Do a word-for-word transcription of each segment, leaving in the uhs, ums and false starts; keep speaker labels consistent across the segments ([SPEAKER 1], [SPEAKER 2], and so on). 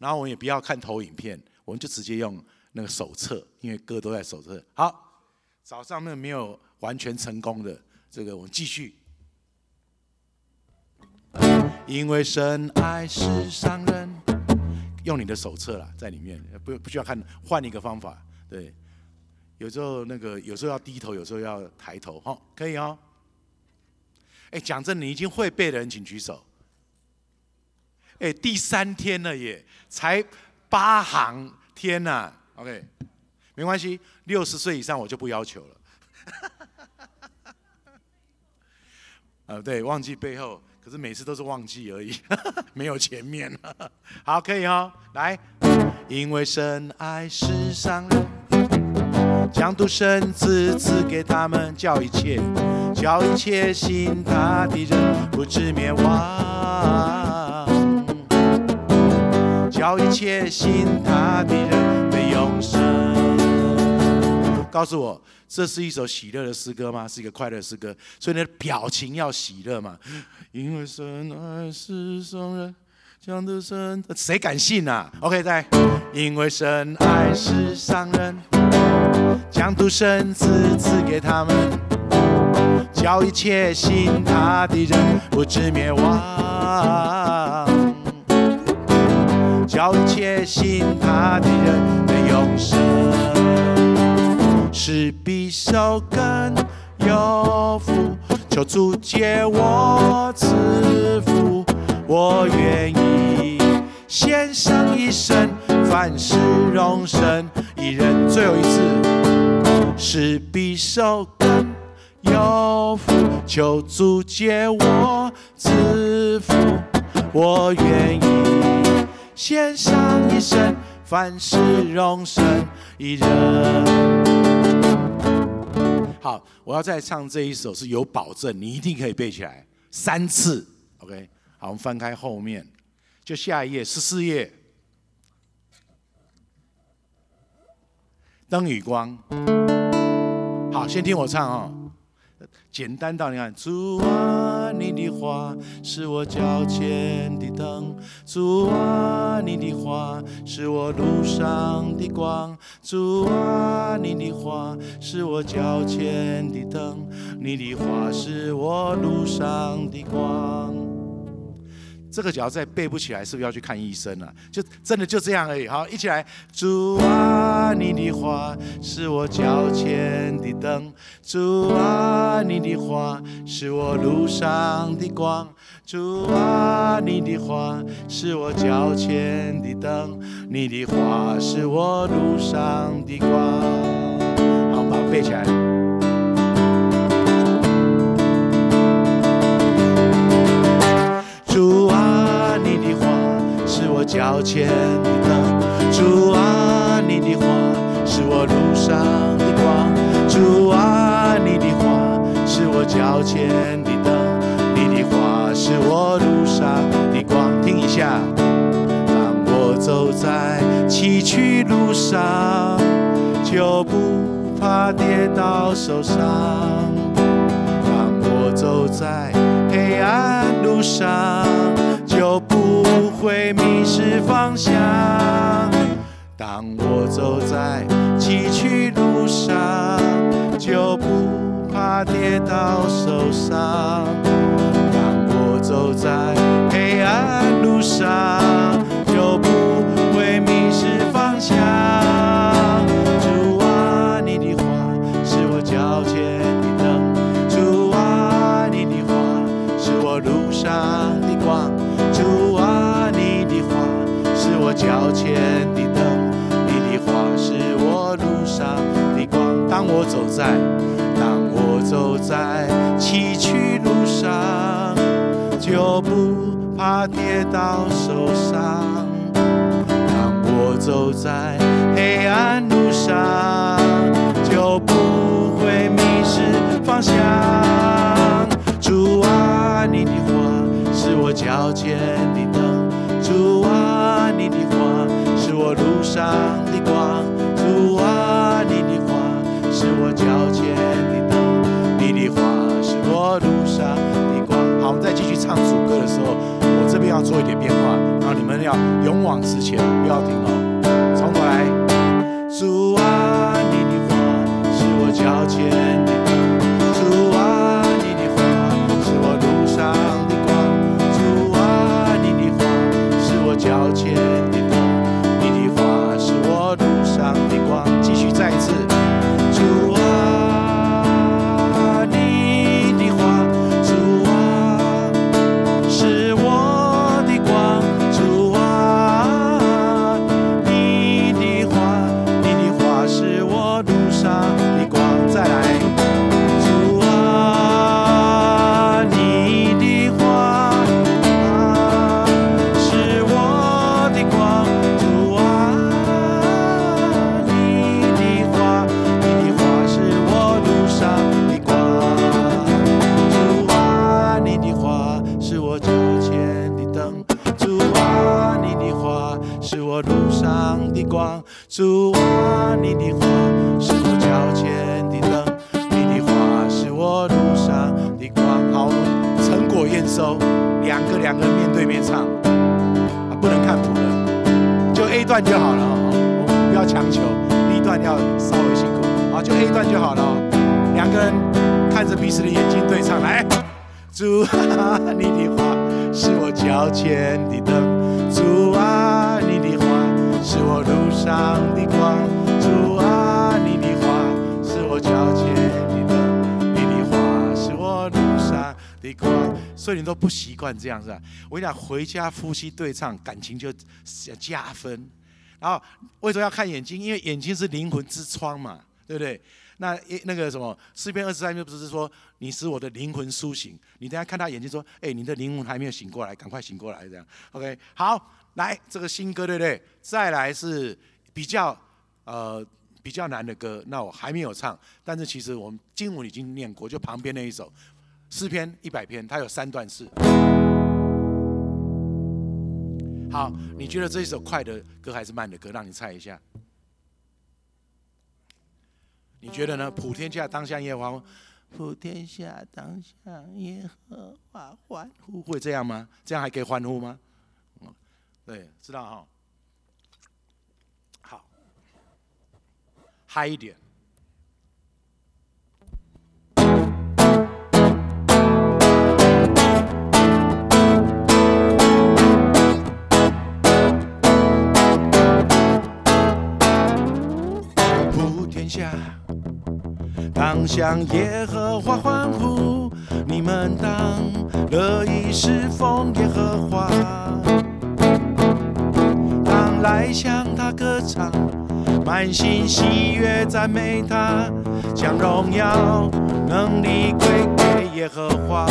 [SPEAKER 1] 然后我们也不要看投影片，我们就直接用那个手册，因为歌都在手册。好，早上那个没有完全成功的，这个我们继续。因为神爱世上人，用你的手册啦，在里面不不需要看，换一个方法。对，有时候那个有时候要低头，有时候要抬头，哈，可以哦。哎，讲真，你已经会背的人，请举手。哎，第三天了耶，才八行，天哪 ！OK， 没关系，六十岁以上我就不要求了。呃，对，忘记背后。可是每次都是忘记而已，没有前面。好，可以哦，来，因为神爱世上人，将独生子赐给他们，叫一切，叫一切信他的人不至灭亡，叫一切信他的人得永生。告诉我，这是一首喜乐的诗歌吗？是一个快乐的诗歌，所以你的表情要喜乐嘛。因为神爱世上人，将独生，谁敢信啊 ？OK， 再，因为神爱世上人，将独生子赐给他们，叫一切信他的人不至灭亡，叫一切信他的人得永生。是必受更有福，求主借我赐福，我愿意献上一生，凡事荣神一人。最后一次，是必受更有福，求主借我赐福，我愿意献上一生，凡事荣神一人。好，我要再唱这一首是有保证，你一定可以背起来三次。OK， 好，我们翻开后面，就下一页，十四页，灯与光。好，先听我唱哦。简单到你看，主啊，你的话是我脚前的灯，主啊，你的话是我路上的光，主啊，你的话是我脚前的灯，你的话是我路上的光。这个只要再背不起来，是不是要去看医生啊？就真的就这样而已。好，一起来，主啊，你的话是我脚前的灯，主啊，你的话是我路上的光，主啊，你的话是我脚前的灯，你的话是我路上的光。好，把它背起来。主啊，你的话是我脚前的灯，主啊，你的话是我路上的光，主啊，你的话是我脚前的灯，你的话是我路上的光。听一下，当我走在崎岖路上，就不怕跌倒受伤，当我走在黑暗路上，就不会迷失方向。当我走在崎岖路上，就不怕跌倒受伤。当我走在黑暗路上，就不会迷失方向。主啊，你的话是我脚前的灯，主啊，你的话是我路上的光，主啊，你的话是我脚前的灯，你的话是我路上的光。当我走在，当我走在崎岖路上，就不怕跌倒受伤。当我走在黑暗路上，就不会迷失方向。主啊，你的话是我脚前的灯，主啊，你的话是我路上的光，主啊，你的话是我脚前的灯，你的话是我路上的光。好，我们再继续唱主歌的时候，我这边边要做一点变化，然后你们要勇往直前，不要停哦。从头来，主啊，你的话是我脚前的灯，主啊，你的话是我路上的光，主啊，你的话是我脚前的灯，你的话是我路上的光。继续再一次，主啊。主啊，你的话是我脚前的灯，你的话是我路上的光。好，成果验收，两个两个面对面唱，啊，不能看谱了，就 A 段就好了哦，我们不要强求 ，B 段要稍微辛苦，好，就 A 段就好了哦。两个人看着彼此的眼睛对唱，来，主啊，你的话是我脚前的灯，主啊，你的话是我路上的光，主啊，你的话是我脚前的灯，你的话是我路上的光。所以你都不习惯这样是吧？我跟你讲，回家夫妻对唱，感情就加分。然后为什么要看眼睛？因为眼睛是灵魂之窗嘛，对不对？那那个什么诗篇二十三篇不是说你使我的灵魂苏醒？你等一下看他眼睛说，哎，你的灵魂还没有醒过来，赶快醒过来，这样 OK。好，来这个新歌对不对？再来是比较呃比较难的歌，那我还没有唱，但是其实我们经文已经念过，就旁边那一首诗篇一百篇，它有三段式。好，你觉得这一首快的歌还是慢的歌？让你猜一下。你觉得呢？普天下当向耶和华，普天下当向耶和华欢呼，会这样吗？这样还可以欢呼吗？嗯、对，知道哈。好，嗨一点。普天下当向耶和华欢呼，你们当乐意侍奉耶和华，当来向他歌唱，满心喜悦赞美他，将荣耀能力归给耶和华。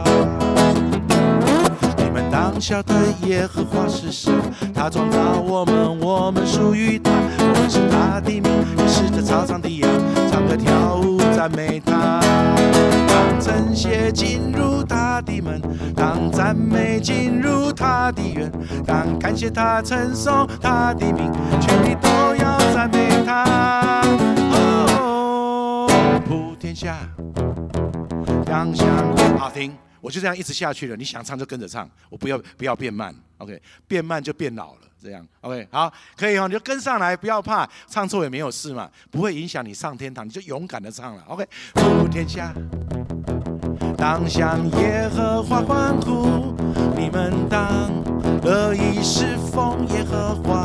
[SPEAKER 1] 你们当晓得耶和华是神，他创造我们，我们属于他，我们是他的民，也是这草场的羊，唱歌跳舞赞美他。当称谢进入他的门，当赞美进入他的园，当感谢他称颂他的名，全地都要赞美他。哦，普天下当向耶，好听。我就这样一直下去了，你想唱就跟着唱，我不要不要变慢 ，OK， 变慢就变老了，这样 OK， 好，可以哦，你就跟上来，不要怕，唱错也没有事嘛，不会影响你上天堂，你就勇敢的唱了 ，OK。普天下当向耶和华欢呼，你们当乐意侍奉耶和华，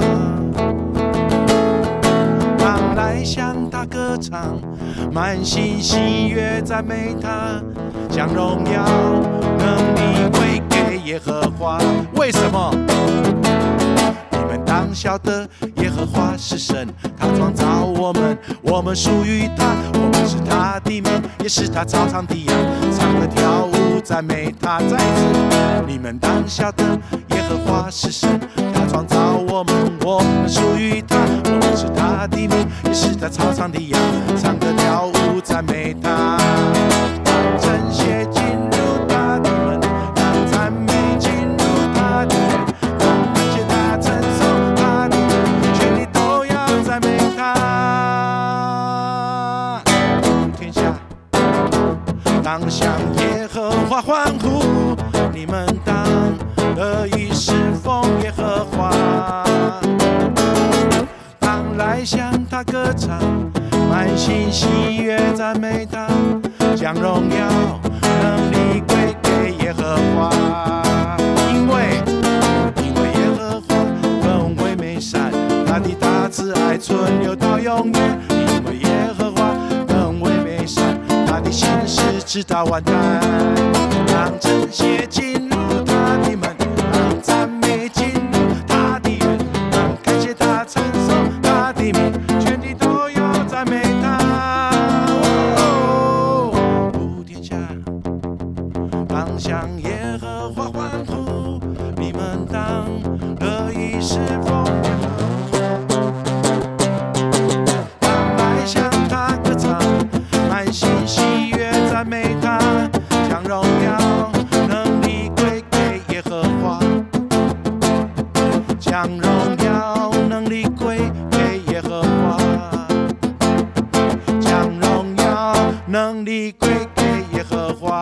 [SPEAKER 1] 当来向他歌唱，满心喜悦赞美他。将荣耀能力归给耶和华。为什么？你们当晓得耶和华是神，他创造我们，我们属于他，我们是他的民，也是他草场的羊，唱歌跳舞赞美他。再一次，你们当晓得耶和华是神，他创造我们，我们属于他，我们是他的民，也是他草场的羊，唱歌跳舞赞美他。称谢进入他的门，当赞美进入他的园，当感谢他称颂他的名，全地都要赞美他。天下当向耶和华欢呼，你们当乐意来向他歌唱，满心喜悦赞美他，将荣耀能力归给耶和华。因为因为耶和华本为美善，他的大慈爱存留到永远。因为耶和华本为美善，他的信实直到万代。让称谢进入他的门，让赞美进入他的园，让感谢他称颂他的名，全地都要赞美他。哦，普天下当向耶和华欢呼，你们当乐意侍奉。当来向他歌唱，满心喜悦赞美他，将荣耀能力归给耶和华，将荣耀能力归给耶和华，将荣耀能力归给耶和华。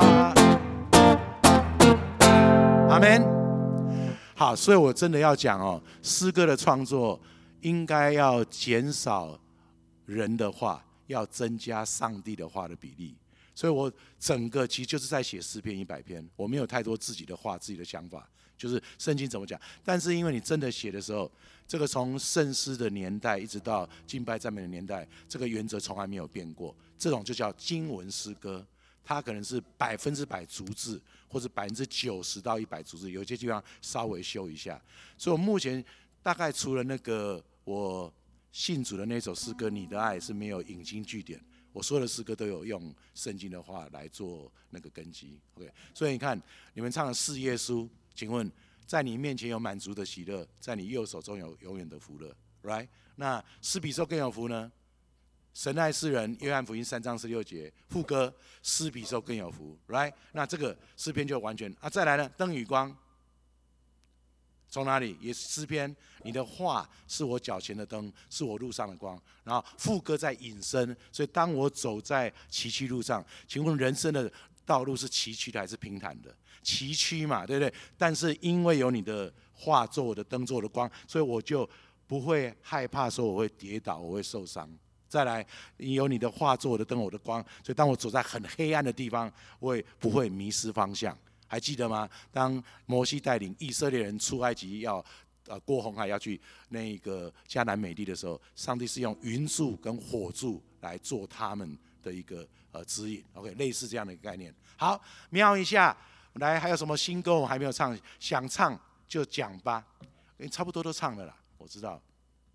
[SPEAKER 1] 阿们。好，所以我真的要讲哦，诗歌的创作应该要减少人的话，要增加上帝的话的比例。所以我整个其实就是在写诗篇一百篇，我没有太多自己的话、自己的想法，就是圣经怎么讲。但是因为你真的写的时候，这个从圣诗的年代一直到敬拜赞美的年代，这个原则从来没有变过。这种就叫经文诗歌，它可能是百分之百逐字，或者百分之九十到一百逐字，有些地方稍微修一下。所以我目前大概除了那个我信主的那首诗歌《你的爱》是没有引经据典。我所有的诗歌都有用圣经的话来做那个根基 ，OK。所以你看，你们唱的是耶稣，请问，在你面前有满足的喜乐，在你右手中有永远的福乐 ，right？ 那施比受更有福呢？神爱世人，约翰福音三章十六节，副歌，施比受更有福 ，right？ 那这个诗篇就完全啊，再来呢，灯与光。从哪里？也是诗篇，你的话是我脚前的灯，是我路上的光。然后副歌在引申，所以当我走在崎岖路上，请问人生的道路是崎岖的还是平坦的？崎岖嘛，对不对？但是因为有你的话做我的灯，做我的光，所以我就不会害怕说我会跌倒，我会受伤。再来，有你的话做我的灯，我的光，所以当我走在很黑暗的地方，我也不会迷失方向。还记得吗？当摩西带领以色列人出埃及要呃过红海，要去那个迦南美地的时候，上帝是用云柱跟火柱来做他们的一个呃指引。OK， 类似这样的一个概念。好，瞄一下，来还有什么新歌我还没有唱？想唱就讲吧，欸、差不多都唱了啦，我知道。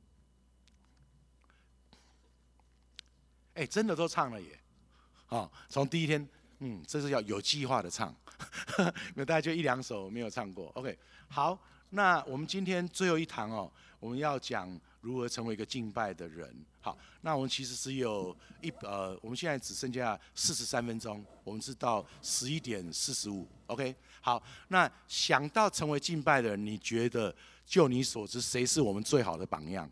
[SPEAKER 1] 哎、欸，真的都唱了耶！哦，从第一天。嗯，这是要有计划的唱，那大概就一两首没有唱过。OK， 好，那我们今天最后一堂哦，我们要讲如何成为一个敬拜的人。好，那我们其实只有一呃，我们现在只剩下四十三分钟，我们是到十一点四十五。OK， 好，那想到成为敬拜的人，你觉得就你所知，谁是我们最好的榜样？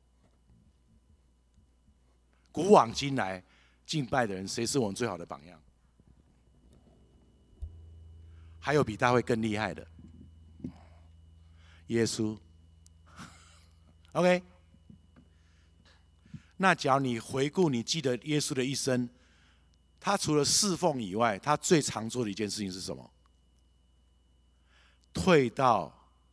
[SPEAKER 1] 古往今来敬拜的人，谁是我们最好的榜样？还有比大卫更厉害的，耶稣。OK， 那假如你回顾，你记得耶稣的一生，他除了侍奉以外，他最常做的一件事情是什么？退到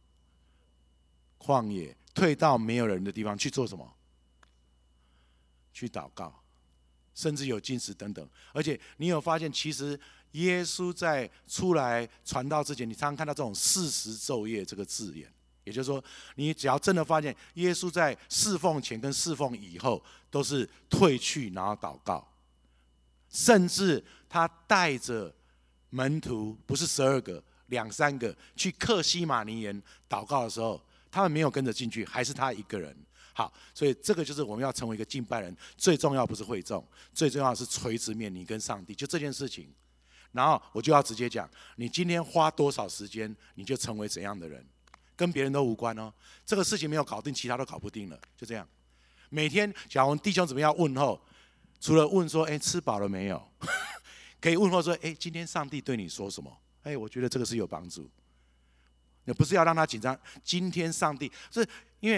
[SPEAKER 1] 旷野，退到没有人的地方去做什么？去祷告，甚至有禁食等等。而且你有发现，其实耶稣在出来传道之前，你常常看到这种四十昼夜这个字眼，也就是说，你只要真的发现耶稣在侍奉前跟侍奉以后都是退去然后祷告，甚至他带着门徒不是十二个，两三个去客西马尼园祷告的时候，他们没有跟着进去，还是他一个人。好，所以这个就是我们要成为一个敬拜人，最重要不是会众，最重要的是垂直面你跟上帝，就这件事情。然后我就要直接讲，你今天花多少时间，你就成为怎样的人，跟别人都无关哦。这个事情没有搞定，其他都搞不定了，就这样。每天，假如弟兄怎么样问候，除了问说，哎，吃饱了没有？可以问候说，哎，今天上帝对你说什么？哎，我觉得这个是有帮助。你不是要让他紧张，今天上帝是因为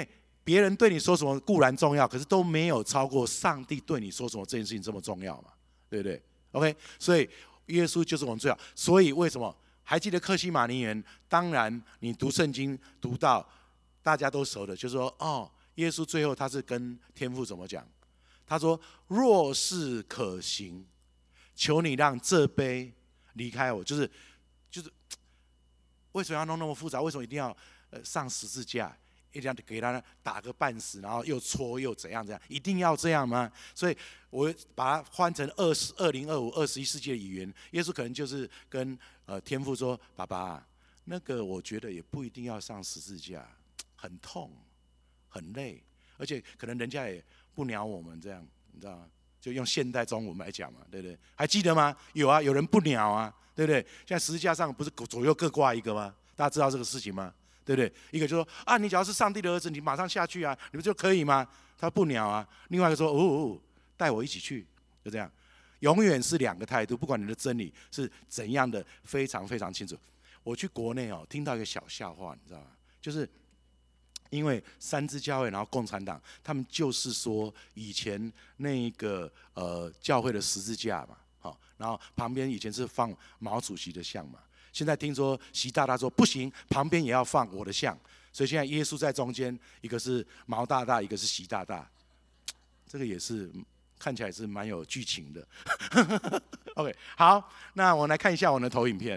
[SPEAKER 1] 别人对你说什么固然重要，可是都没有超过上帝对你说什么这件事情这么重要嘛，对不对 ？OK， 所以耶稣就是我们最好。所以为什么还记得客西马尼园？当然，你读圣经读到大家都熟的，就是说哦，耶稣最后他是跟天父怎么讲？他说：“若是可行，求你让这杯离开我。”就是就是为什么要弄那么复杂？为什么一定要呃上十字架？一定要给他打个半死，然后又戳又怎样怎样？一定要这样吗？所以我把它换成二十二零二五二十一世纪的语言，耶稣可能就是跟呃天父说：“爸爸，那个我觉得也不一定要上十字架，很痛，很累，而且可能人家也不鸟我们这样，你知道吗？就用现代中文来讲嘛，对不对？还记得吗？有啊，有人不鸟啊，对不对？现在十字架上不是左右各挂一个吗？大家知道这个事情吗？”对不对？一个就说啊，你只要是上帝的儿子，你马上下去啊，你不就可以吗？他不鸟啊。另外一个说，哦哦，带我一起去，就这样。永远是两个态度，不管你的真理是怎样的，非常非常清楚。我去国内哦，听到一个小笑话，你知道吗？就是因为三支教会，然后共产党，他们就是说以前那个呃教会的十字架嘛，好，然后旁边以前是放毛主席的像嘛。现在听说习大大说不行，旁边也要放我的像，所以现在耶稣在中间，一个是毛大大，一个是习大大，这个也是看起来是蛮有剧情的。OK， 好，那我来看一下我的投影片，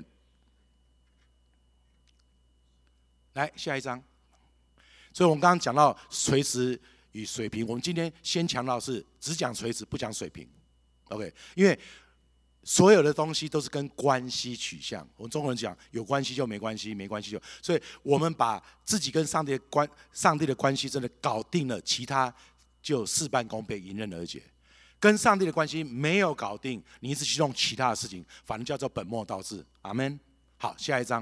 [SPEAKER 1] 来下一张。所以我们刚刚讲到垂直与水平，我们今天先强调是只讲垂直，不讲水平。OK， 因为所有的东西都是跟关系取向。我们中国人讲，有关系就没关系，没关系就……所以我们把自己跟上帝的关、上帝的关系真的搞定了，其他就事半功倍，迎刃而解。跟上帝的关系没有搞定，你一直去弄其他的事情，反正叫做本末倒置。阿们。好，下一章。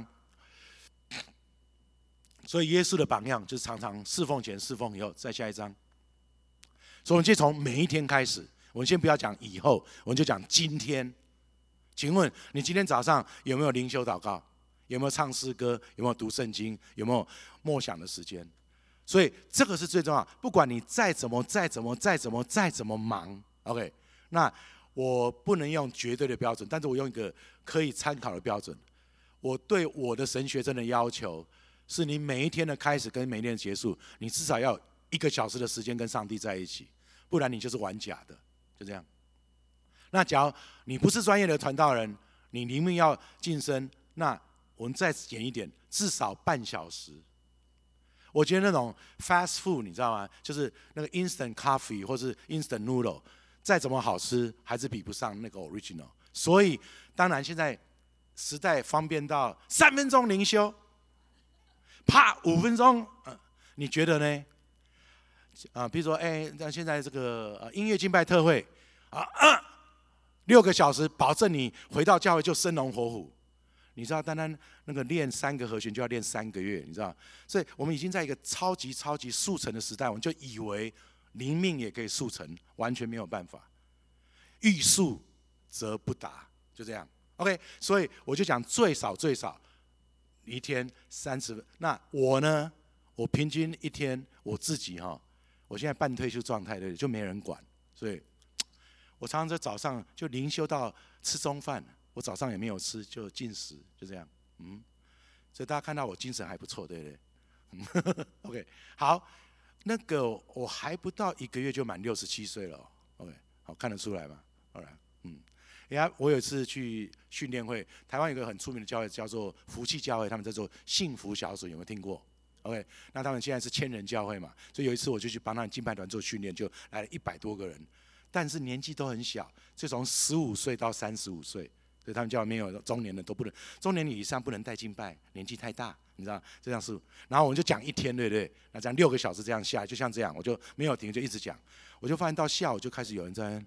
[SPEAKER 1] 所以耶稣的榜样就是常常侍奉前、侍奉以后。再下一章。所以我们就从每一天开始，我们先不要讲以后，我们就讲今天。请问你今天早上有没有灵修祷告？有没有唱诗歌？有没有读圣经？有没有默想的时间？所以这个是最重要。不管你再怎么、再怎么、再怎么、再怎么忙 ，OK， 那我不能用绝对的标准，但是我用一个可以参考的标准。我对我的神学生的要求是，你每一天的开始跟每一天的结束，你至少要有一个小时的时间跟上帝在一起，不然你就是玩假的，就这样。那假如你不是专业的传道人，你灵命要晋升，那我们再减一点，至少半小时。我觉得那种 fast food 你知道吗？就是那个 instant coffee 或是 instant noodle， 再怎么好吃，还是比不上那个 original。所以当然现在时代方便到三分钟灵修，啪五分钟，呃，你觉得呢？啊，比如说，哎，那现在这个呃音乐敬拜特会啊。啊六个小时，保证你回到教会就生龙活虎。你知道，单单那个练三个和弦就要练三个月，你知道？所以我们已经在一个超级超级速成的时代，我们就以为灵命也可以速成，完全没有办法。欲速则不达，就这样。OK， 所以我就讲最少最少一天三十分。那我呢？我平均一天我自己哈，我现在半退休状态，对，就没人管，所以。我常常在早上就灵修到吃中饭，我早上也没有吃，就进食，就这样，嗯，所以大家看到我精神还不错，对不对？OK， 好，那个我还不到一个月就满六十七岁了 ，OK， 好看得出来吗？好来，嗯，人家我有一次去训练会，台湾有个很出名的教会叫做福气教会，他们在做幸福小组，有没有听过 ？OK， 那他们现在是千人教会嘛，所以有一次我就去帮他们敬拜团做训练，就来了一百多个人。但是年纪都很小，就从十五岁到三十五岁，所以他们教会没有中年的都不能，中年以上不能带敬拜，年纪太大，你知道这样是。然后我们就讲一天，对不对？那这样六个小时这样下来，就像这样，我就没有停，就一直讲。我就发现到下午就开始有人在。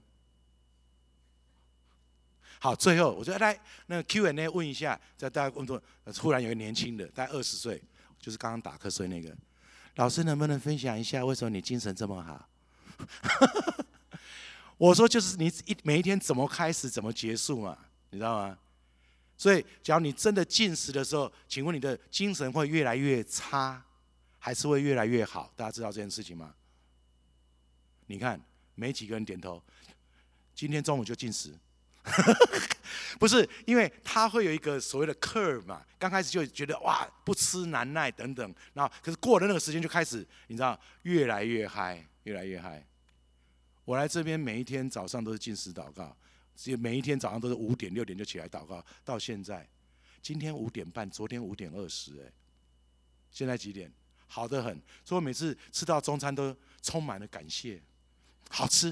[SPEAKER 1] 好，最后我就来那个 Q and A 问一下，在大家问说，突然有个年轻的，大概二十岁，就是刚刚打瞌睡那个，老师能不能分享一下为什么你精神这么好？我说就是你一每一天怎么开始怎么结束嘛，你知道吗？所以，假如你真的进食的时候，请问你的精神会越来越差， 还是会越来越好。大家知道这件事情吗？你看，没几个人点头。今天中午就禁食，不是因为它会有一个所谓的 curve 嘛，刚开始就觉得哇不吃难耐等等，然后可是过了那个时间就开始，你知道越来越嗨，越来越嗨。我来这边每一天早上都是禁食祷告，每一天早上都是五点六点就起来祷告，到现在，今天五点半，昨天五点二十，哎，现在几点？好得很，所以我每次吃到中餐都充满了感谢。好吃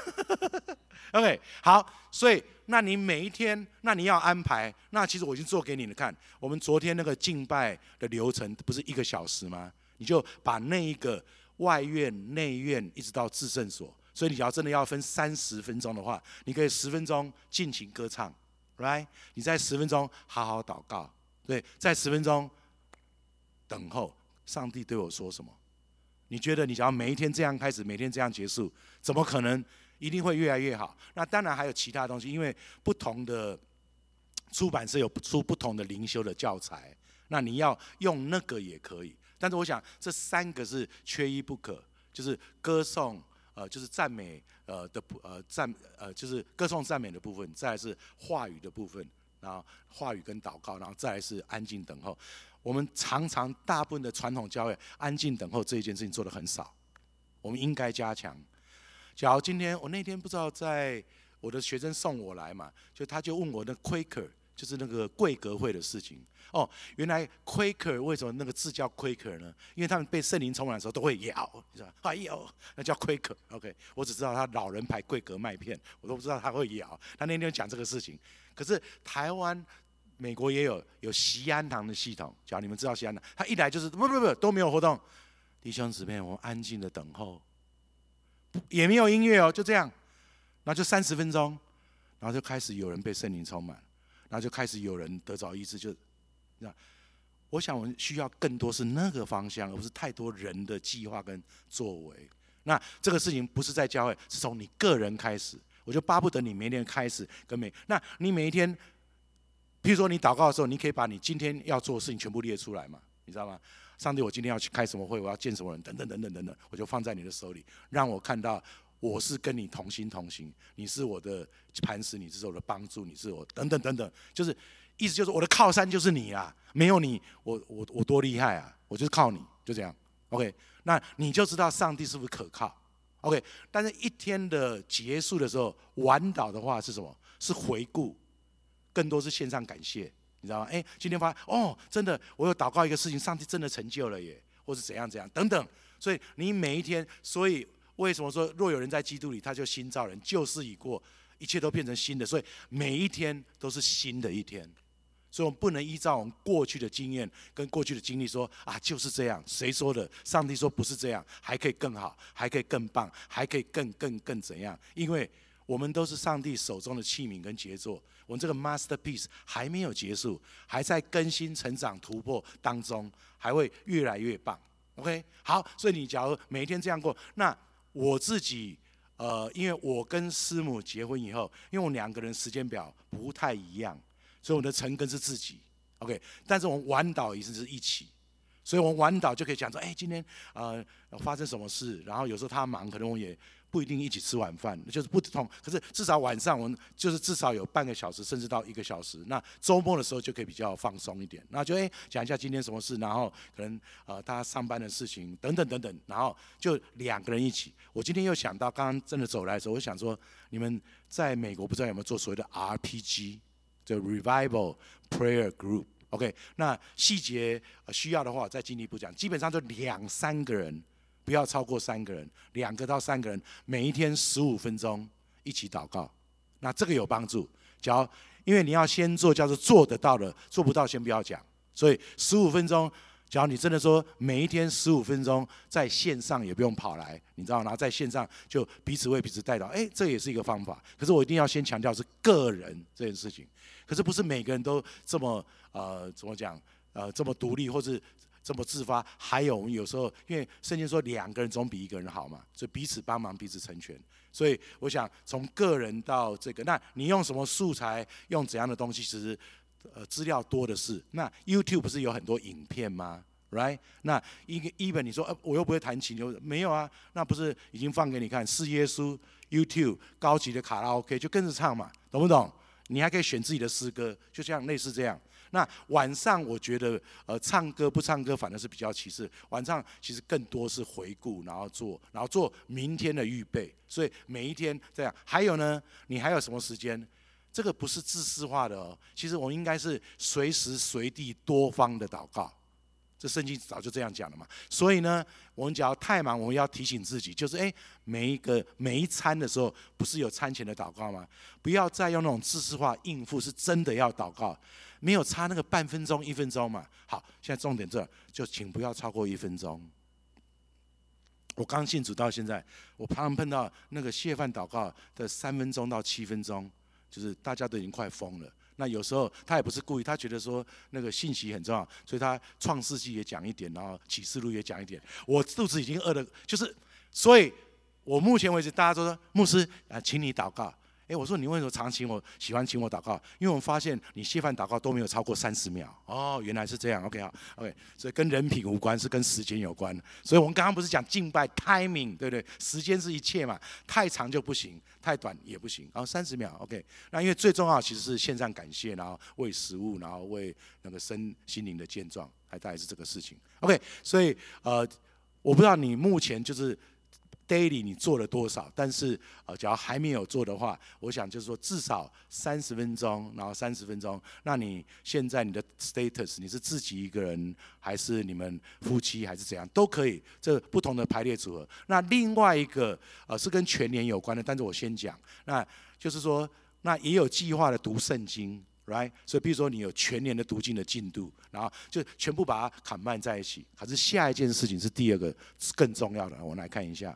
[SPEAKER 1] ，OK， 好，所以那你每一天，那你要安排，那其实我已经做给你们看。我们昨天那个敬拜的流程不是一个小时吗？你就把那一个外院、内院一直到至圣所，所以你只要真的要分三十分钟的话，你可以十分钟尽情歌唱 ，right？ 你在十分钟好好祷告，对，在十分钟等候上帝对我说什么。你觉得你只要每一天这样开始，每天这样结束，怎么可能？一定会越来越好。那当然还有其他东西，因为不同的出版社有出不同的灵修的教材，那你要用那个也可以。但是我想这三个是缺一不可，就是歌颂，呃，就是赞美，呃的呃赞呃就是歌颂赞美的部分，再来是话语的部分，然后话语跟祷告，然后再来是安静等候。我们常常大部分的传统教会安静等候这一件事情做得很少，我们应该加强。假如今天我那天不知道在我的学生送我来嘛，就他就问我那 Quaker， 就是那个贵格会的事情。哦，原来 Quaker 为什么那个字叫 Quaker 呢？因为他们被圣灵充满的时候都会摇，你知道？哎呦，那叫 Quaker。OK， 我只知道他老人牌贵格麦片，我都不知道他会摇。他那天讲这个事情，可是台湾。美国也有有锡安堂的系统，假如你们知道锡安堂，他一来就是不不不都没有活动，弟兄姊妹，我们安静的等候，也没有音乐哦，就这样，然后就三十分钟，然后就开始有人被圣灵充满，然后就开始有人得着医治，就那我想我们需要更多是那个方向，而不是太多人的计划跟作为。那这个事情不是在教会，是从你个人开始，我就巴不得你每天开始跟每，那你每一天。譬如说，你祷告的时候，你可以把你今天要做的事情全部列出来嘛？你知道吗？上帝，我今天要去开什么会，我要见什么人，等等等等等等，我就放在你的手里，让我看到我是跟你同心同行，你是我的磐石，你是我的帮助，你是我等等等等，就是意思就是我的靠山就是你啊，没有你，我我我多厉害啊，我就是靠你，就这样。OK， 那你就知道上帝是不是可靠。OK， 但是一天的结束的时候，晚祷的话是什么？是回顾。更多是线上感谢，你知道吗？哎，今天发现哦，真的，我有祷告一个事情，上帝真的成就了耶，或是怎样怎样等等。所以你每一天，所以为什么说若有人在基督里，他就新造人，旧事已过，一切都变成新的。所以每一天都是新的一天。所以我们不能依照我们过去的经验跟过去的经历说啊，就是这样。谁说的？上帝说不是这样，还可以更好，还可以更棒，还可以更更更怎样？因为我们都是上帝手中的器皿跟杰作。我们这个 masterpiece 还没有结束，还在更新、成长、突破当中，还会越来越棒。OK， 好，所以你假如每一天这样过，那我自己，呃，因为我跟师母结婚以后，因为我们两个人时间表不太一样，所以我的晨更是自己 ，OK， 但是我们晚祷也是一起，所以我们晚祷就可以讲说，哎，今天呃发生什么事，然后有时候他忙，可能我也。不一定一起吃晚饭，就是不同。可是至少晚上我们就是至少有半个小时，甚至到一个小时。那周末的时候就可以比较放松一点。那就哎讲一下今天什么事，然后可能呃大家上班的事情等等等等，然后就两个人一起。我今天又想到，刚刚真的走来的时候，我想说，你们在美国不知道有没有做所谓的 R P G， 就 Revival Prayer Group。OK， 那细节需要的话，我再进一步讲。基本上就两三个人。不要超过三个人，两个到三个人，每一天十五分钟一起祷告，那这个有帮助。只要因为你要先做，叫做做得到的，做不到先不要讲。所以十五分钟，只要你真的说每一天十五分钟，在线上也不用跑来，你知道，然后在线上就彼此为彼此带祷，哎，这也是一个方法。可是我一定要先强调是个人这件事情，可是不是每个人都这么呃怎么讲呃这么独立，或是。这么自发，还有我们有时候，因为圣经说两个人总比一个人好嘛，所以彼此帮忙，彼此成全。所以我想从个人到这个，那你用什么素材，用怎样的东西，其实呃资料多的是。那 YouTube 不是有很多影片吗 ，right？ 那一个 even 你说，呃，我又不会弹琴，就没有啊？那不是已经放给你看，是耶稣 YouTube 高级的卡拉 OK 就跟着唱嘛，懂不懂？你还可以选自己的诗歌，就像类似这样。那晚上我觉得，呃，唱歌不唱歌反而是比较其次。晚上其实更多是回顾，然后做，然后做明天的预备。所以每一天这样。还有呢，你还有什么时间？这个不是自私化的哦。其实我们应该是随时随地多方的祷告。这圣经早就这样讲了嘛。所以呢，我们只要太忙，我们要提醒自己，就是哎，每一个每一餐的时候，不是有餐前的祷告吗？不要再用那种自私化应付，是真的要祷告。没有差那个半分钟、一分钟嘛。好，现在重点这就请不要超过一分钟。我刚信主到现在，我常常碰到那个谢饭祷告的三分钟到七分钟，就是大家都已经快疯了。那有时候他也不是故意，他觉得说那个信息很重要，所以他创世纪也讲一点，然后启示录也讲一点。我肚子已经饿了，就是所以，我目前为止大家都说牧师啊，请你祷告。哎，我说你为什么常请我喜欢请我祷告？因为我们发现你谢饭祷告都没有超过三十秒。哦，原来是这样。OK 好 ，OK， 所以跟人品无关，是跟时间有关。所以我们刚刚不是讲敬拜 timing， 对不对？时间是一切嘛，太长就不行，太短也不行。然后三十秒 ，OK。那因为最重要其实是献上感谢，然后为食物，然后为那个身心灵的健壮，还大概是这个事情。OK， 所以呃，我不知道你目前就是。daily 你做了多少？但是呃，假如还没有做的话，我想就是说至少三十分钟，然后三十分钟。那你现在你的 status， 你是自己一个人，还是你们夫妻，还是怎样，都可以。这不同的排列组合。那另外一个呃是跟全年有关的，但是我先讲，那就是说，那也有计划的读圣经。Right， 所以比如说你有全年的读经的进度，然后就全部把它砍慢在一起。可是下一件事情是第二个更重要的，我们来看一下。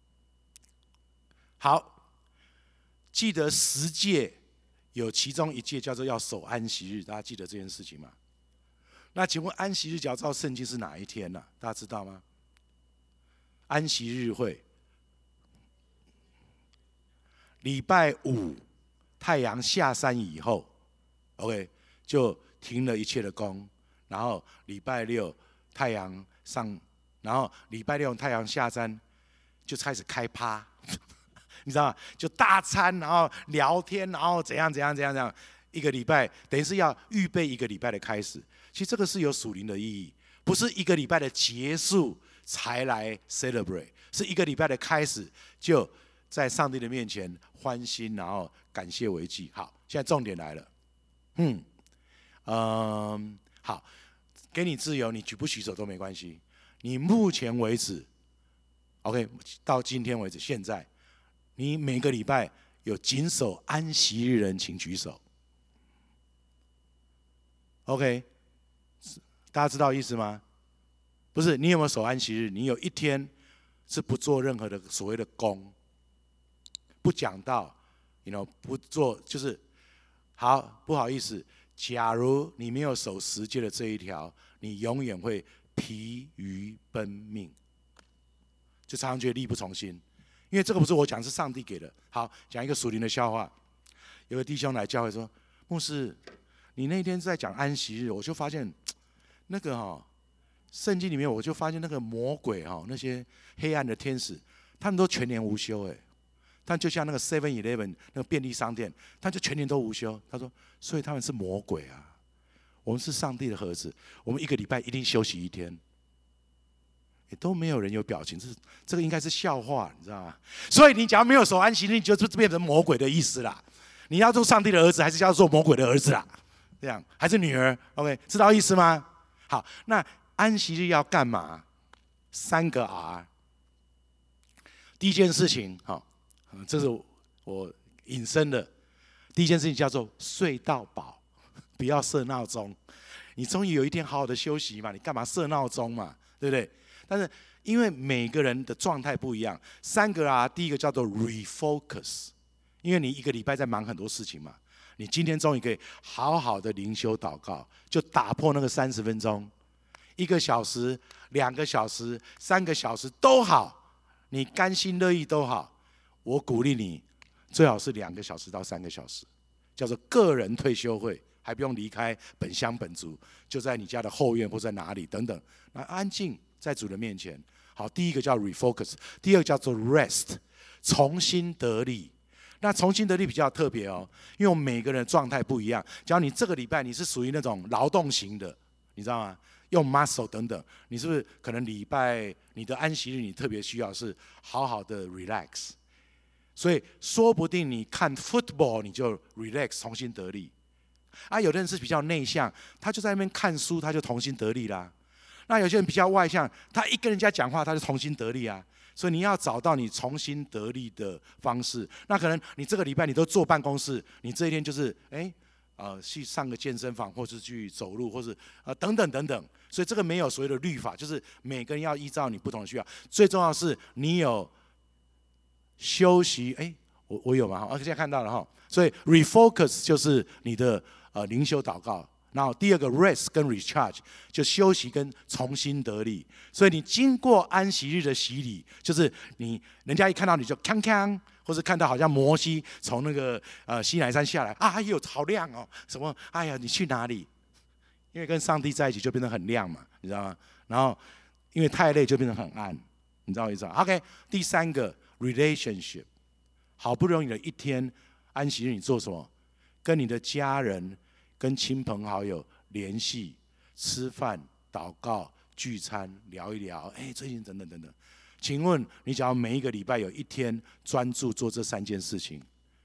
[SPEAKER 1] 好，记得十诫有其中一诫叫做要守安息日，大家记得这件事情吗？那请问安息日假如照圣经是哪一天呢、啊？大家知道吗？安息日会礼拜五太阳下山以后。OK， 就停了一切的工，然后礼拜六太阳上，然后礼拜六太阳下山，就开始开趴，你知道吗？就大餐，然后聊天，然后怎样怎样怎样怎样，一个礼拜等于是要预备一个礼拜的开始。其实这个是有属灵的意义，不是一个礼拜的结束才来 celebrate， 是一个礼拜的开始，就在上帝的面前欢欣，然后感谢为祭。好，现在重点来了。嗯，嗯，好，给你自由，你举不举手都没关系。你目前为止 ，OK， 到今天为止，现在你每个礼拜有谨守安息日人，请举手。OK， 大家知道意思吗？不是，你有没有守安息日？你有一天是不做任何的所谓的工，不讲道 ，you know， 不做就是。好，不好意思，假如你没有守十诫的这一条，你永远会疲于奔命，就常常觉得力不从心。因为这个不是我讲，是上帝给的。好，讲一个属灵的笑话。有个弟兄来教会说：“牧师，你那天在讲安息日，我就发现那个哈、哦，圣经里面我就发现那个魔鬼哈、哦，那些黑暗的天使，他们都全年无休哎。”但就像那个 seven eleven 那个便利商店，他就全年都无休。他说，所以他们是魔鬼啊，我们是上帝的儿子，我们一个礼拜一定休息一天。也都没有人有表情，这这个应该是笑话，你知道吗？所以你只要没有守安息日，你就变成魔鬼的意思啦。你要做上帝的儿子，还是要做魔鬼的儿子啦？这样还是女儿 ？OK， 知道意思吗？好，那安息日要干嘛？三个 R。第一件事情，好。这是我引申的第一件事情，叫做睡到饱，不要设闹钟。你终于有一天好好的休息嘛，你干嘛设闹钟嘛，对不对？但是因为每个人的状态不一样，三个啊，第一个叫做 refocus， 因为你一个礼拜在忙很多事情嘛，你今天终于可以好好的灵修祷告，就打破那个三十分钟，一个小时、两个小时、三个小时都好，你甘心乐意都好。我鼓励你，最好是两个小时到三个小时，叫做个人退休会还不用离开本乡本族，就在你家的后院或在哪里等等，那安静在主的面前。好，第一个叫 refocus， 第二个叫做 rest， 重新得力。那重新得力比较特别哦，因为我们每个人的状态不一样。假如你这个礼拜你是属于那种劳动型的，你知道吗？用 muscle 等等，你是不是可能礼拜你的安息日你特别需要是好好的 relax？ 所以说不定你看 football 你就 relax 重新得力。啊，有的人是比较内向，他就在那边看书，他就重新得力啦。那有些人比较外向，他一跟人家讲话，他就重新得力啊。所以你要找到你重新得力的方式。那可能你这个礼拜你都坐办公室，你这一天就是哎，呃，去上个健身房，或是去走路，或是呃等等等等。所以这个没有所谓的律法，就是每个人要依照你不同的需要。最重要的是你有休息，哎，我我有吗？好，现在看到了哈。所以 refocus 就是你的呃灵修祷告。然后第二个 rest 跟 recharge 就休息跟重新得力，所以你经过安息日的洗礼，就是你人家一看到你就锵锵，或是看到好像摩西从那个呃西乃山下来啊，哎呦好亮哦，什么哎呀你去哪里？因为跟上帝在一起就变得很亮嘛，你知道吗？然后因为太累就变得很暗，你知道我意思吗 ？OK， 第三个 relationship， 好不容易的一天安息日你做什么？跟你的家人。跟亲朋好友联系、吃饭、祷告、聚餐、聊一聊，哎，最近等等等等。请问你只要每一个礼拜有一天专注做这三件事情，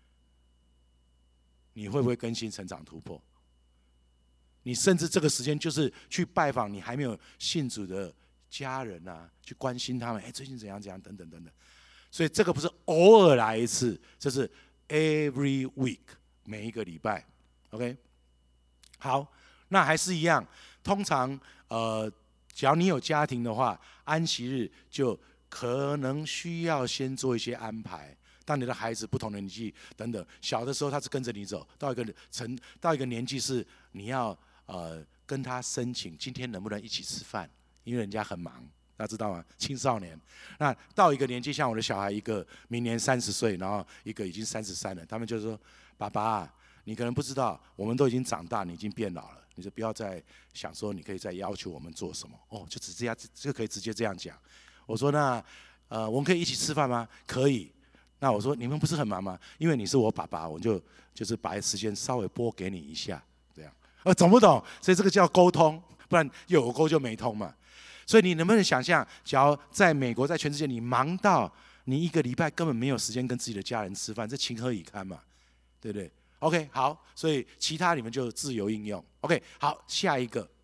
[SPEAKER 1] 你会不会更新、成长、突破？你甚至这个时间就是去拜访你还没有信主的家人啊，去关心他们，哎，最近怎样怎样等等等等。所以这个不是偶尔来一次，这是 every week， 每一个礼拜 ，OK。好，那还是一样。通常，呃，只要你有家庭的话，安息日就可能需要先做一些安排。当你的孩子不同的年纪等等，小的时候他是跟着你走，到一个成到一个年纪是你要呃跟他申请今天能不能一起吃饭，因为人家很忙，大家知道吗？青少年，那到一个年纪，像我的小孩一个明年三十岁，然后一个已经三十三了，他们就说：“爸爸啊。”你可能不知道，我们都已经长大，你已经变老了，你就不要再想说你可以再要求我们做什么哦，就直接就可以直接这样讲。我说那呃，我们可以一起吃饭吗？可以。那我说你们不是很忙吗？因为你是我爸爸，我就就是把时间稍微拨给你一下，这样。呃，懂不懂？所以这个叫沟通，不然有沟就没通嘛。所以你能不能想象，假如在美国，在全世界，你忙到你一个礼拜根本没有时间跟自己的家人吃饭，这情何以堪嘛？对不对？OK， 好，所以其他你们就自由应用。OK， 好，下一个。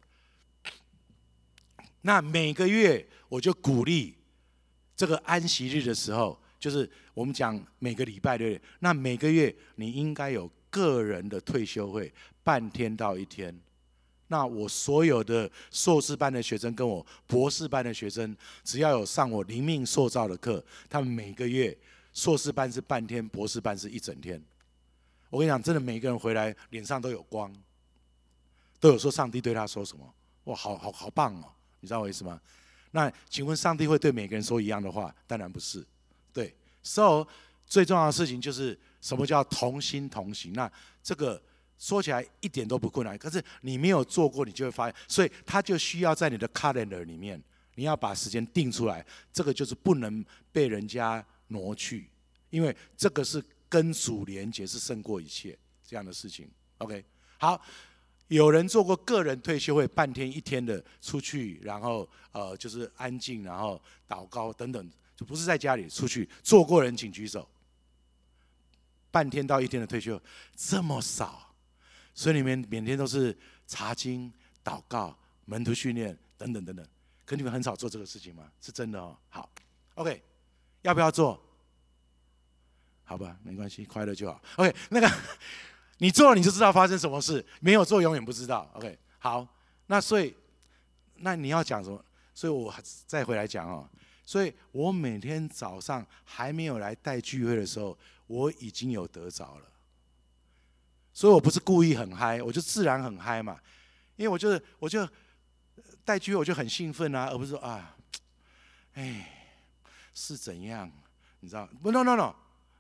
[SPEAKER 1] 那每个月我就鼓励这个安息日的时候，就是我们讲每个礼拜，对不对？那每个月你应该有个人的退休会，半天到一天。那我所有的硕士班的学生跟我博士班的学生，只要有上我灵命塑造的课，他们每个月硕士班是半天，博士班是一整天。我跟你讲，真的每一个人回来脸上都有光，都有说上帝对他说什么，哇，好好好棒哦！你知道我意思吗？那请问上帝会对每个人说一样的话？当然不是，对。So 最重要的事情就是什么叫同心同行？那这个说起来一点都不困难，可是你没有做过，你就会发现，所以他就需要在你的 calendar 里面，你要把时间定出来，这个就是不能被人家挪去，因为这个是。跟主连结是胜过一切这样的事情 ，OK， 好，有人做过个人退休会，半天一天的出去，然后呃就是安静，然后祷告等等，就不是在家里出去做过人，请举手。半天到一天的退休这么少，所以你们每天都是查经、祷告、门徒训练等等等等，可你们很少做这个事情吗？是真的哦。好 ，OK， 要不要做？好吧，没关系，快乐就好。OK， 那个你做了你就知道发生什么事，没有做永远不知道。OK， 好，那所以那你要讲什么？所以我再回来讲哦。所以我每天早上还没有来带聚会的时候，我已经有得着了。所以我不是故意很嗨，我就自然很嗨嘛。因为我就是我就带聚会我就很兴奋啊，而不是说啊，哎是怎样，你知道？不 ，no no no。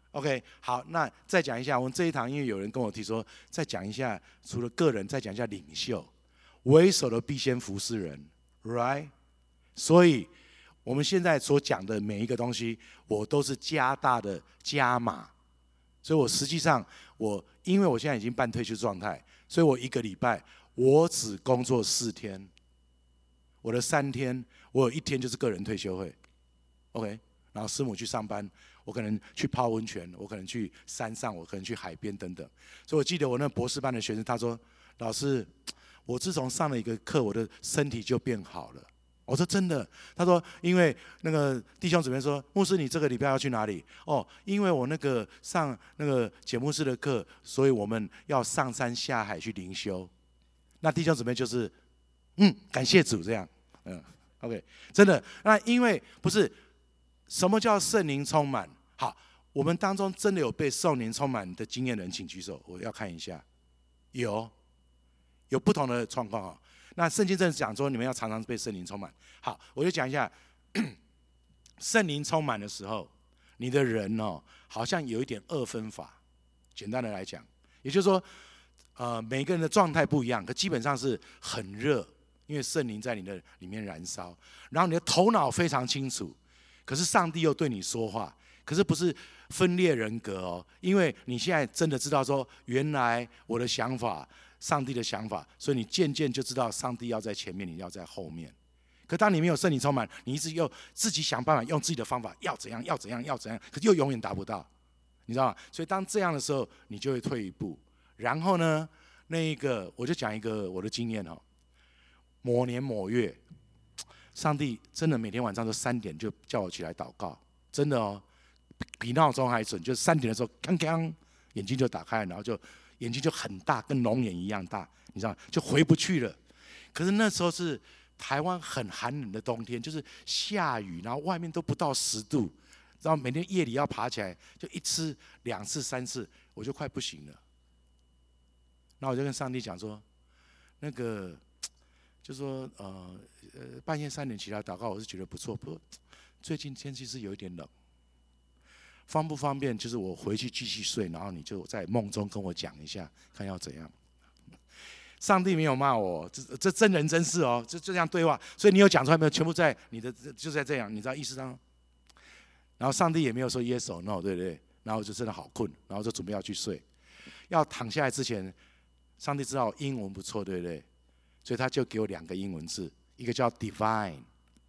[SPEAKER 1] OK， 好，那再讲一下，我们这一堂，因为有人跟我提说，再讲一下，除了个人，再讲一下领袖，为首的必先服侍人 ，right？ 所以我们现在所讲的每一个东西，我都是加大的加码，所以我实际上我因为我现在已经半退休状态，所以我一个礼拜我只工作四天，我的三天我有一天就是个人退休会 ，OK， 然后师母去上班，我可能去泡温泉，我可能去山上，我可能去海边等等。所以我记得我那博士班的学生，他说：“老师，我自从上了一个课，我的身体就变好了。”我说：“真的？”他说：“因为那个弟兄姊妹说，牧师你这个礼拜要去哪里？哦，因为我那个上那个节目室的课，所以我们要上山下海去灵修。那弟兄姊妹就是，嗯，感谢主这样，嗯 ，OK， 真的。那因为不是。”什么叫圣灵充满？好，我们当中真的有被圣灵充满的经验的人，请举手，我要看一下。有，有不同的状况啊。那圣经正讲说，你们要常常被圣灵充满。好，我就讲一下，圣灵充满的时候，你的人哦，好像有一点二分法。简单的来讲，也就是说，呃，每个人的状态不一样，可基本上是很热，因为圣灵在你的里面燃烧，然后你的头脑非常清楚。可是上帝又对你说话，可是不是分裂人格哦，因为你现在真的知道说，原来我的想法，上帝的想法，所以你渐渐就知道上帝要在前面，你要在后面。可当你没有圣灵充满，你一直又自己想办法，用自己的方法，要怎样，要怎样，要怎样，可是又永远达不到，你知道吗？所以当这样的时候，你就会退一步。然后呢，那一个我就讲一个我的经验哦，某年某月。上帝真的每天晚上都三点就叫我起来祷告，真的哦，比闹钟还准。就是三点的时候，锵锵，眼睛就打开，然后就眼睛就很大，跟龙眼一样大，你知道，就回不去了。可是那时候是台湾很寒冷的冬天，就是下雨，然后外面都不到十度，然后每天夜里要爬起来，就一次、两次、三次，我就快不行了。那我就跟上帝讲说，那个。就说呃呃半夜三点起来祷告，我是觉得不错。不过最近天气是有一点冷，方不方便？就是我回去继续睡，然后你就在梦中跟我讲一下，看要怎样。上帝没有骂我，这这真人真事哦，就就这样对话。所以你有讲出来没有？全部在你的就在这样，你知道意思上。然后上帝也没有说 yes or no， 对不对？然后就真的好困，然后就准备要去睡。要躺下来之前，上帝知道英文不错，对不对？所以他就给我两个英文字，一个叫 divine，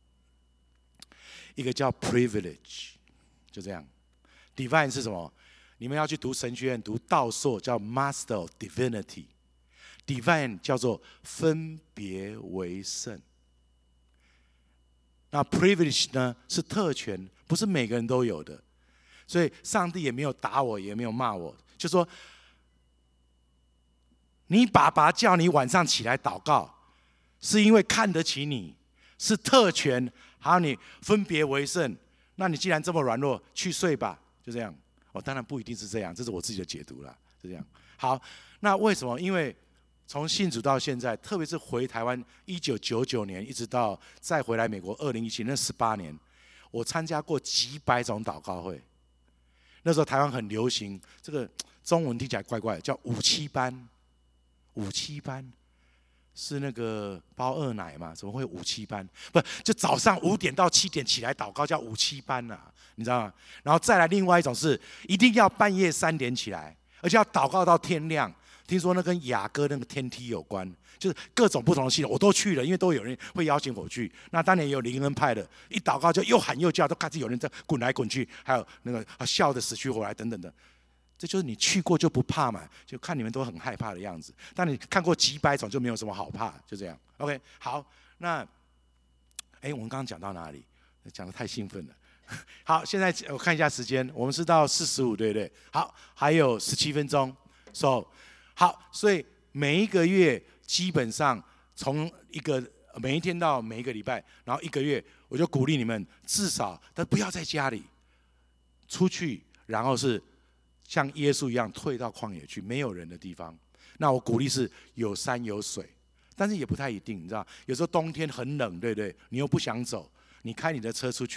[SPEAKER 1] 一个叫 privilege， 就这样。divine 是什么？你们要去读神学院，读道硕叫 Master of Divinity。divine 叫做分别为圣。那 privilege 呢是特权，不是每个人都有的。所以上帝也没有打我，也没有骂我，就说。你爸爸叫你晚上起来祷告，是因为看得起你，是特权，还有你分别为圣。那你既然这么软弱，去睡吧，就这样。哦，当然不一定是这样，这是我自己的解读啦，就这样。好，那为什么？因为从信主到现在，特别是回台湾一九九九年，一直到再回来美国二零一七那十八年，我参加过几百种祷告会。那时候台湾很流行这个中文听起来怪怪的，叫五七班。五七班是那个包二奶嘛？怎么会五七班？不，就早上五点到七点起来祷告，叫五七班啊，你知道吗？然后再来另外一种是，一定要半夜三点起来，而且要祷告到天亮。听说那跟雅歌那个天梯有关，就是各种不同的系统，我都去了，因为都有人会邀请我去。那当年也有灵恩派的，一祷告就又喊又叫，都开始有人在滚来滚去，还有那个笑得死去活来等等的。这就是你去过就不怕嘛，就看你们都很害怕的样子。但你看过几百种就没有什么好怕，就这样。OK， 好，那，哎，我们刚刚讲到哪里？讲得太兴奋了。好，现在我看一下时间，我们是到四十五，对不对？好，还有十七分钟。So， 好，所以每一个月基本上从一个每一天到每一个礼拜，然后一个月，我就鼓励你们至少，但不要在家里，出去，然后是。像耶稣一样退到旷野去，没有人的地方。那我鼓励是有山有水，但是也不太一定，你知道，有时候冬天很冷，对不对？你又不想走，你开你的车出去，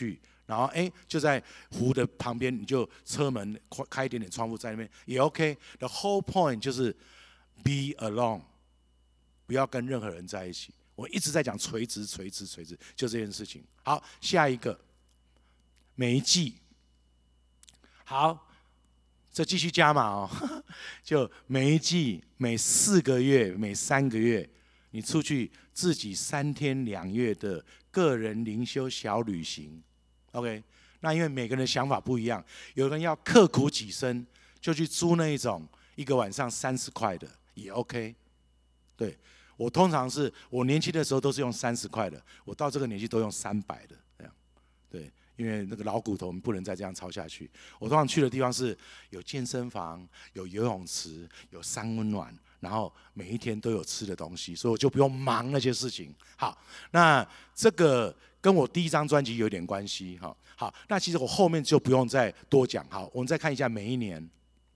[SPEAKER 1] 然后哎，就在湖的旁边，你就车门开一点点窗户在那边也 OK。The whole point 就是 be alone， 不要跟任何人在一起。我一直在讲垂直、垂直、垂直，就这件事情。好，下一个，每一季，好，这继续加码哦，就每一季每四个月、每三个月，你出去自己三天两夜的个人灵修小旅行 ，OK？ 那因为每个人的想法不一样，有人要刻苦己身，就去租那一种一个晚上三十块的也 OK， 对。我通常是我年轻的时候都是用三十块的，我到这个年纪都用三百的，这样，对，因为那个老骨头我们不能再这样操下去。我通常去的地方是有健身房、有游泳池、有三温暖，然后每一天都有吃的东西，所以我就不用忙那些事情。好，那这个跟我第一张专辑有点关系，哈。好，那其实我后面就不用再多讲。好，我们再看一下每一年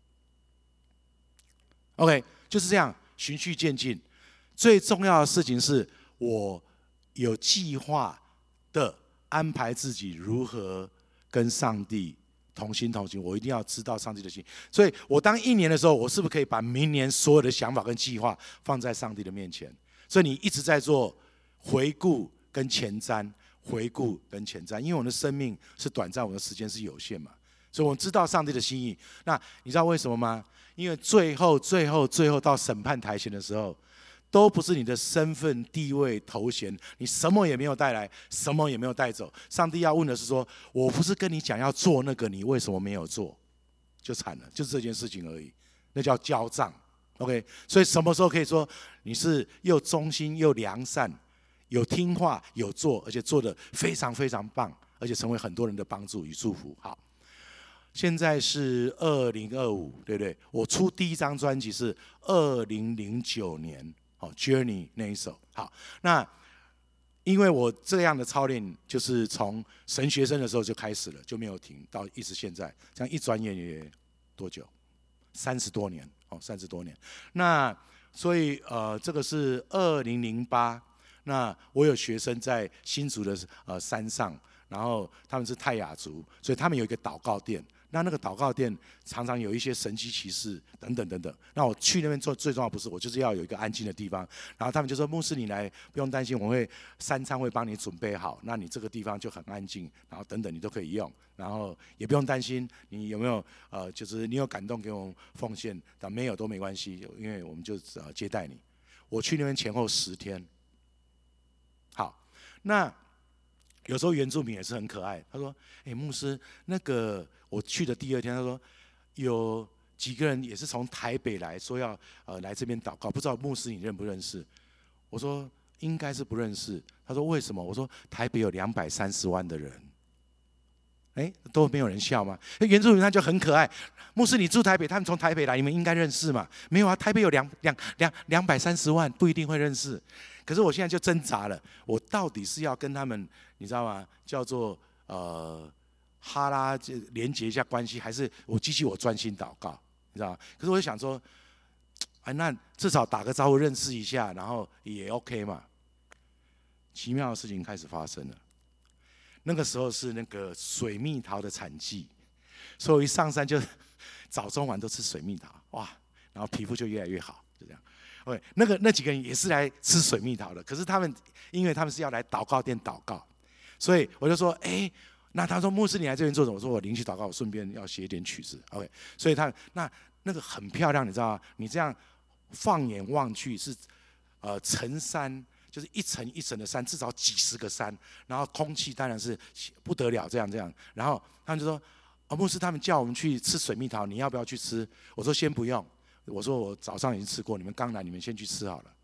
[SPEAKER 1] ，OK， 就是这样循序渐进。最重要的事情是我有计划的安排自己如何跟上帝同心同行，我一定要知道上帝的心。所以我当一年的时候，我是不是可以把明年所有的想法跟计划放在上帝的面前？所以你一直在做回顾跟前瞻，回顾跟前瞻，因为我们的生命是短暂，我们的时间是有限嘛，所以我们知道上帝的心意。那你知道为什么吗？因为最后、最后、最后到审判台前的时候，都不是你的身份、地位、头衔，你什么也没有带来，什么也没有带走。上帝要问的是说：我不是跟你讲要做那个，你为什么没有做？就惨了，就是这件事情而已。那叫交账 ，OK？ 所以什么时候可以说你是又忠心又良善，有听话有做，而且做得非常非常棒，而且成为很多人的帮助与祝福。好，现在是二零二五，对不对？我出第一张专辑是二零零九年。好 ，Journey 那一首。好，那因为我这样的操练，就是从神学生的时候就开始了，就没有停，到一直现在，这样一转眼也多久？三十多年，哦，三十多年。那所以呃，这个是二零零八。那我有学生在新竹的呃山上，然后他们是泰雅族，所以他们有一个祷告殿。那那个祷告殿常常有一些神迹奇事等等等等。那我去那边做最重要不是，我就是要有一个安静的地方。然后他们就说：“牧师，你来不用担心，我会三餐会帮你准备好。那你这个地方就很安静，然后等等你都可以用。然后也不用担心你有没有呃，就是你有感动给我们奉献，但没有都没关系，因为我们就呃接待你。”我去那边前后十天。好，那有时候原住民也是很可爱。他说：“哎，牧师，那个我去的第二天，他说有几个人也是从台北来说要呃来这边祷告，不知道牧师你认不认识？”我说：“应该是不认识。”他说：“为什么？”我说：“台北有两百三十万的人。”哎，都没有人笑吗？原住民他就很可爱。牧师，你住台北，他们从台北来，你们应该认识嘛？没有啊，台北有两两两两百三十万，不一定会认识。可是我现在就挣扎了，我到底是要跟他们，你知道吗？叫做呃哈拉连接一下关系，还是我继续我专心祷告，你知道吗？可是我就想说，哎，那至少打个招呼认识一下，然后也 OK 嘛。奇妙的事情开始发生了。那个时候是那个水蜜桃的产季，所以我一上山就早中晚都吃水蜜桃，哇，然后皮肤就越来越好，就这样。OK， 那个那几个人也是来吃水蜜桃的，可是他们因为他们是要来祷告殿祷告，所以我就说，哎，那他说牧师你来这边做什么？我说我灵修祷告，我顺便要写一点曲子 ，OK， 所以他那那个很漂亮，你知道吗？你这样放眼望去是呃层山。就是一层一层的山，至少几十个山，然后空气当然是不得了，这样这样。然后他们就说：“哦，牧师，他们叫我们去吃水蜜桃，你要不要去吃？”我说：“先不用。”我说：“我早上已经吃过，你们刚来，你们先去吃好了。”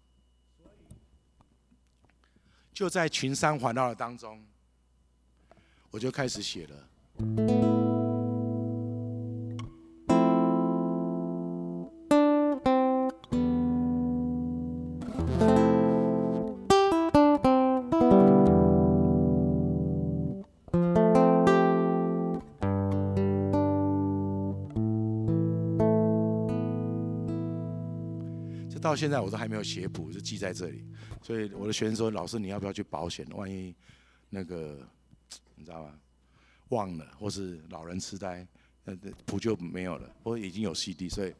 [SPEAKER 1] 就在群山环绕的当中，我就开始写了。到现在我都还没有写谱，就记在这里。所以我的学生说：“老师，你要不要去保险？万一那个，你知道吗？ 忘了，或是老人痴呆，呃，谱就没有了，或已经有 C D， 所以。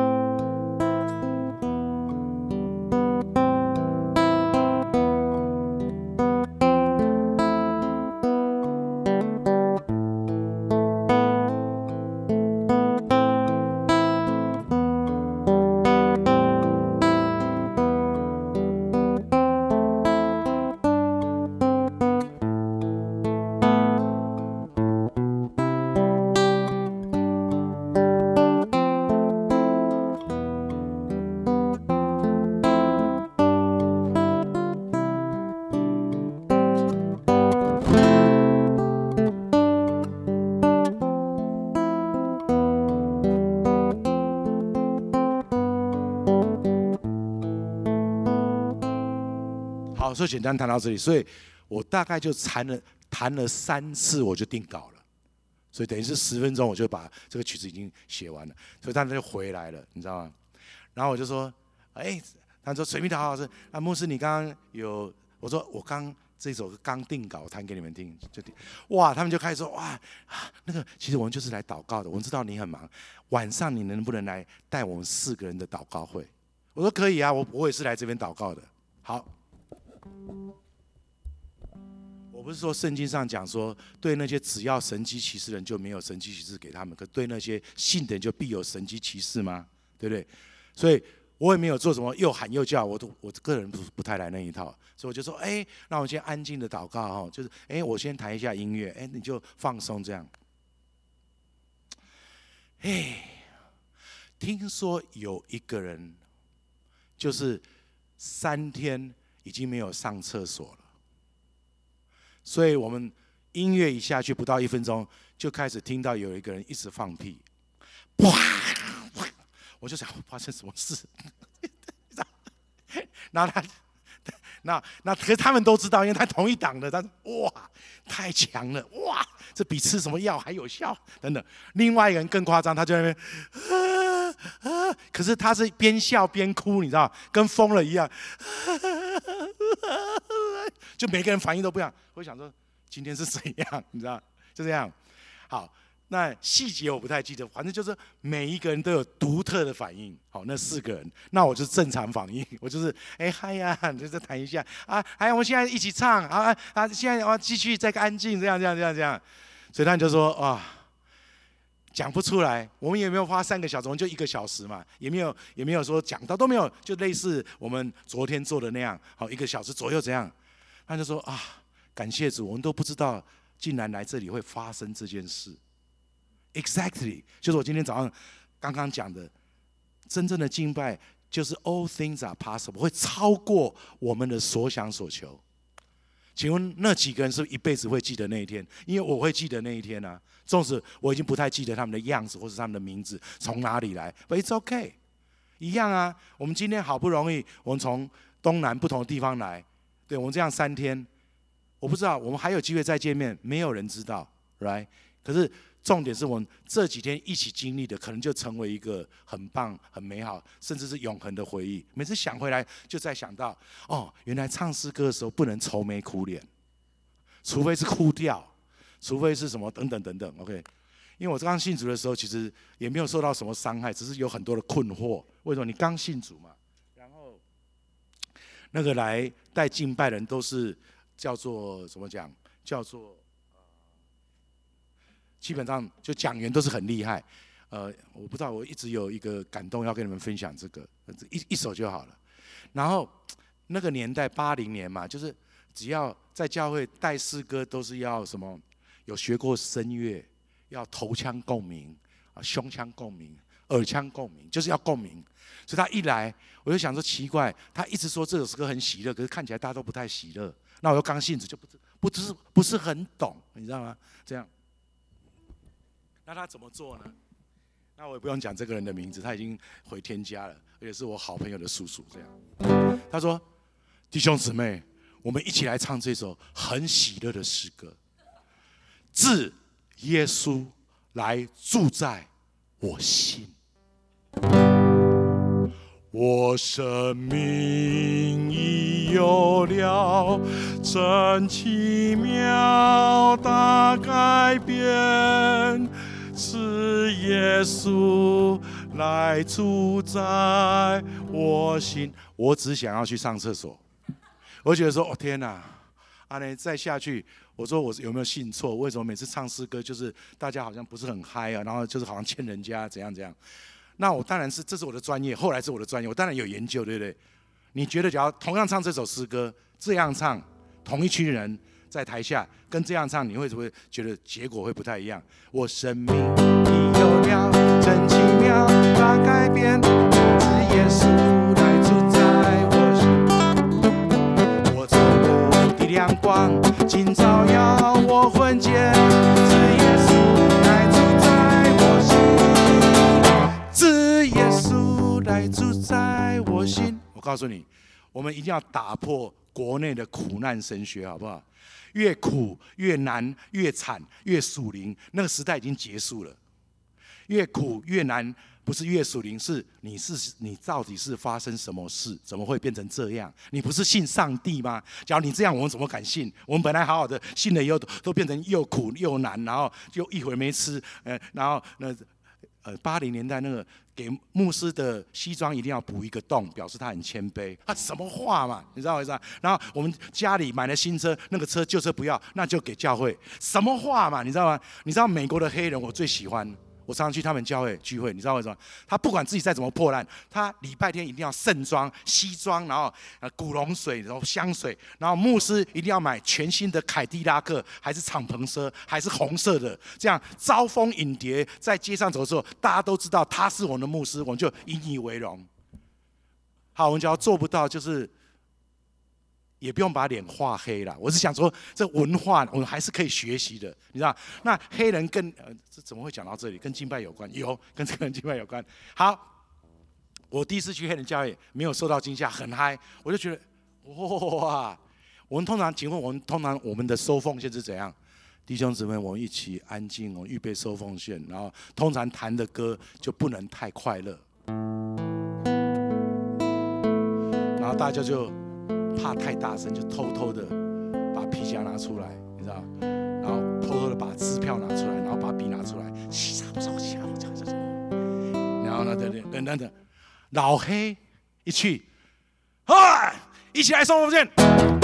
[SPEAKER 1] 好，所以简单谈到这里，所以我大概就弹了弹了三次，我就定稿了，所以等于是十分钟我就把这个曲子已经写完了，所以他就回来了，你知道吗？然后我就说，哎，他说水蜜桃老师，啊，牧师你刚刚有，我说我刚这首歌刚定稿，弹给你们听，就定，哇，他们就开始说，哇，那个其实我们就是来祷告的，我们知道你很忙，晚上你能不能来带我们四个人的祷告会？我说可以啊，我我也是来这边祷告的，好。我不是说圣经上讲说，对那些只要神迹奇事的人就没有神迹奇事给他们，可对那些信的人就必有神迹奇事吗？对不对？所以我也没有做什么又喊又叫，我都我个人不不太来那一套，所以我就说，哎，那我们先安静的祷告哈，就是哎，我先弹一下音乐，哎，你就放松这样。哎，听说有一个人，就是三天已经没有上厕所了。所以我们音乐一下去，不到一分钟就开始听到有一个人一直放屁，哇！我就想发生什么事，然后他，那那可是他们都知道，因为他同一党的，他哇太强了，哇这比吃什么药还有效等等。另外一个人更夸张，他就在那边，啊啊，可是他是边笑边哭，你知道，跟疯了一样。就每个人反应都不一样，我想说今天是怎样，你知道，就这样。好，那细节我不太记得，反正就是每一个人都有独特的反应。好，那四个人，那我就是正常反应，我就是哎嗨呀，就再弹一下啊，哎，我们现在一起唱啊啊，现在我要继续再安静，这样这样这样这样。所以他就说啊。讲不出来，我们也没有花三个小时，我们就一个小时嘛，也没有也没有说讲到都没有，就类似我们昨天做的那样，好一个小时左右这样。他就说啊，感谢主，我们都不知道竟然来这里会发生这件事。Exactly， 就是我今天早上刚刚讲的，真正的敬拜就是 all things are possible， 会超过我们的所想所求。请问那几个人是不是一辈子会记得那一天？因为我会记得那一天啊，纵使我已经不太记得他们的样子或是他们的名字从哪里来 ，but it's okay， 一样啊。我们今天好不容易，我们从东南不同的地方来，对我们这样三天，我不知道我们还有机会再见面，没有人知道 ，right？ 可是重点是我们这几天一起经历的，可能就成为一个很棒、很美好，甚至是永恒的回忆。每次想回来，就再想到，哦，原来唱诗歌的时候不能愁眉苦脸，除非是哭掉，除非是什么等等等等。OK， 因为我刚信主的时候，其实也没有受到什么伤害，只是有很多的困惑。为什么？你刚信主嘛，然后那个来带敬拜的人都是叫做怎么讲？叫做。基本上就讲员都是很厉害，呃，我不知道，我一直有一个感动要跟你们分享这个，一一首就好了。然后那个年代八零年嘛，就是只要在教会带诗歌都是要什么，有学过声乐，要头腔共鸣啊，胸腔共鸣，耳腔共鸣，就是要共鸣。所以他一来，我就想说奇怪，他一直说这首歌很喜乐，可是看起来大家都不太喜乐。那我又刚信主，就不不是不是很懂，你知道吗？这样。那他怎么做呢？那我也不用讲这个人的名字，他已经回天家了，而且是我好朋友的叔叔。这样，他说：“弟兄姊妹，我们一起来唱这首很喜乐的诗歌。自耶稣来住在我心， 我生命已有了真奇妙大改变，是耶稣来住在我心。我只想要去上厕所，我觉得说，哦天哪，啊呢再下去，我说我有没有信错？为什么每次唱诗歌就是大家好像不是很嗨啊，然后就是好像欠人家怎样怎样？那我当然是这是我的专业，后来是我的专业，我当然有研究，对不对？你觉得只要同样唱这首诗歌，这样唱，同一群人在台下跟这样唱，你会不会觉得结果会不太一样？我生命已有了真奇妙大改变，是耶稣来住在我心。我走路的亮光，今照耀我魂间，是耶稣来住在我心，是耶稣来住在我心。我告诉你，我们一定要打破国内的苦难神学，好不好？越苦越难越惨越属灵，那个时代已经结束了。越苦越难，不是越属灵，是你是你到底是发生什么事？怎么会变成这样？你不是信上帝吗？假如你这样，我们怎么敢信？我们本来好好的，信了以后都变成又苦又难，然后就一会儿没吃，呃，然后那呃八零年代那个给牧师的西装一定要补一个洞，表示他很谦卑。他什么话嘛？你知道我意思吗？然后我们家里买了新车，那个车旧车不要，那就给教会。什么话嘛？你知道吗？你知道美国的黑人我最喜欢。我常常去他们教会聚会，你知道为什么？他不管自己再怎么破烂，他礼拜天一定要盛装、西装，然后呃古龙水，然后香水，然后牧师一定要买全新的凯迪拉克，还是敞篷车，还是红色的，这样招蜂引蝶，在街上走的时候，大家都知道他是我们的牧师，我们就引以为荣。好，我们只要做不到，就是也不用把脸画黑了。我是想说，这文化我们还是可以学习的，你知道？那黑人跟呃，这怎么会讲到这里？跟敬拜有关？有，跟这个人敬拜有关。好，我第一次去黑人教会，没有受到惊吓，很嗨，我就觉得哇！我们通常，请问我们通常我们的收奉献是怎样？弟兄姊妹，我们一起安静，我们预备收奉献，然后通常弹的歌就不能太快乐，然后大家就怕太大声，就偷偷的把皮夹拿出来，你知道，然后偷偷的把支票拿出来，然后把笔拿出来，然后呢，等等等等，老黑一去，啊，一起来收奉献，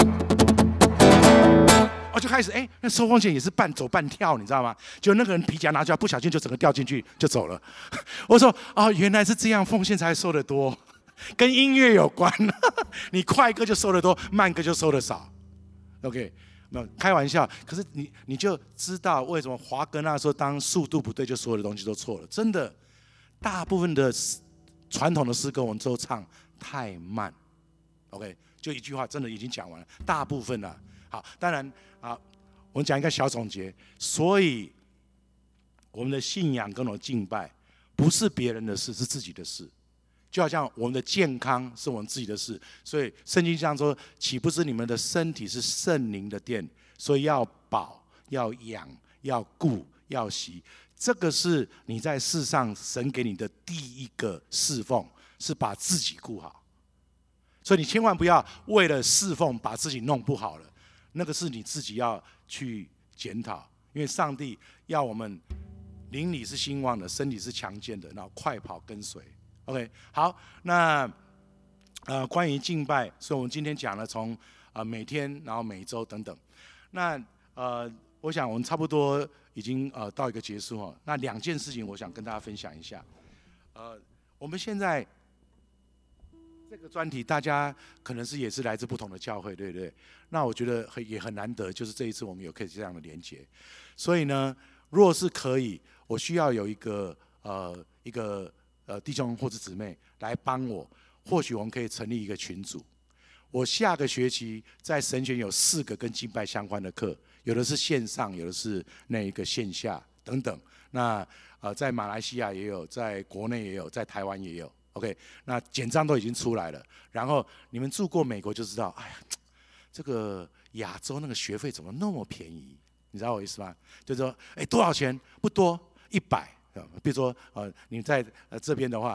[SPEAKER 1] 我就开始，哎，那收奉献也是半走半跳，你知道吗？就那个人皮夹拿出来，不小心就整个掉进去就走了。我说，哦，原来是这样，奉献才收得多。跟音乐有关，你快歌就收得多，慢歌就收得少。OK， 没有开玩笑。可是你你就知道为什么华哥那时候当速度不对，就所有的东西都错了。真的，大部分的传统的诗歌我们都唱太慢。OK， 就一句话，真的已经讲完了，大部分了。好，当然啊，我们讲一个小总结。所以我们的信仰跟我们的敬拜，不是别人的事，是自己的事。就好像我们的健康是我们自己的事，所以圣经上说，岂不知你们的身体是圣灵的殿，所以要保、要养、要顾、要惜。这个是你在世上神给你的第一个侍奉，是把自己顾好。所以你千万不要为了侍奉把自己弄不好了，那个是你自己要去检讨，因为上帝要我们灵里是兴旺的，身体是强健的，然后快跑跟随。OK， 好，那呃，关于敬拜，所以我们今天讲了从啊、呃、每天，然后每周等等。那呃，我想我们差不多已经呃到一个结束哦。那两件事情，我想跟大家分享一下。呃，我们现在这个专题，大家可能是也是来自不同的教会，对不对？那我觉得很也很难得，就是这一次我们有可以这样的连结。所以呢，若是可以，我需要有一个呃一个。呃，弟兄或者姊妹来帮我，或许我们可以成立一个群组。我下个学期在神学有四个跟敬拜相关的课，有的是线上，有的是那一个线下等等。那呃，在马来西亚也有，在国内也有，在台湾也有。OK， 那简章都已经出来了。然后你们住过美国就知道，哎呀，这个亚洲那个学费怎么那么便宜？你知道我意思吗？就是说，哎，多少钱？不多，一百。比如说，呃，你在呃这边的话，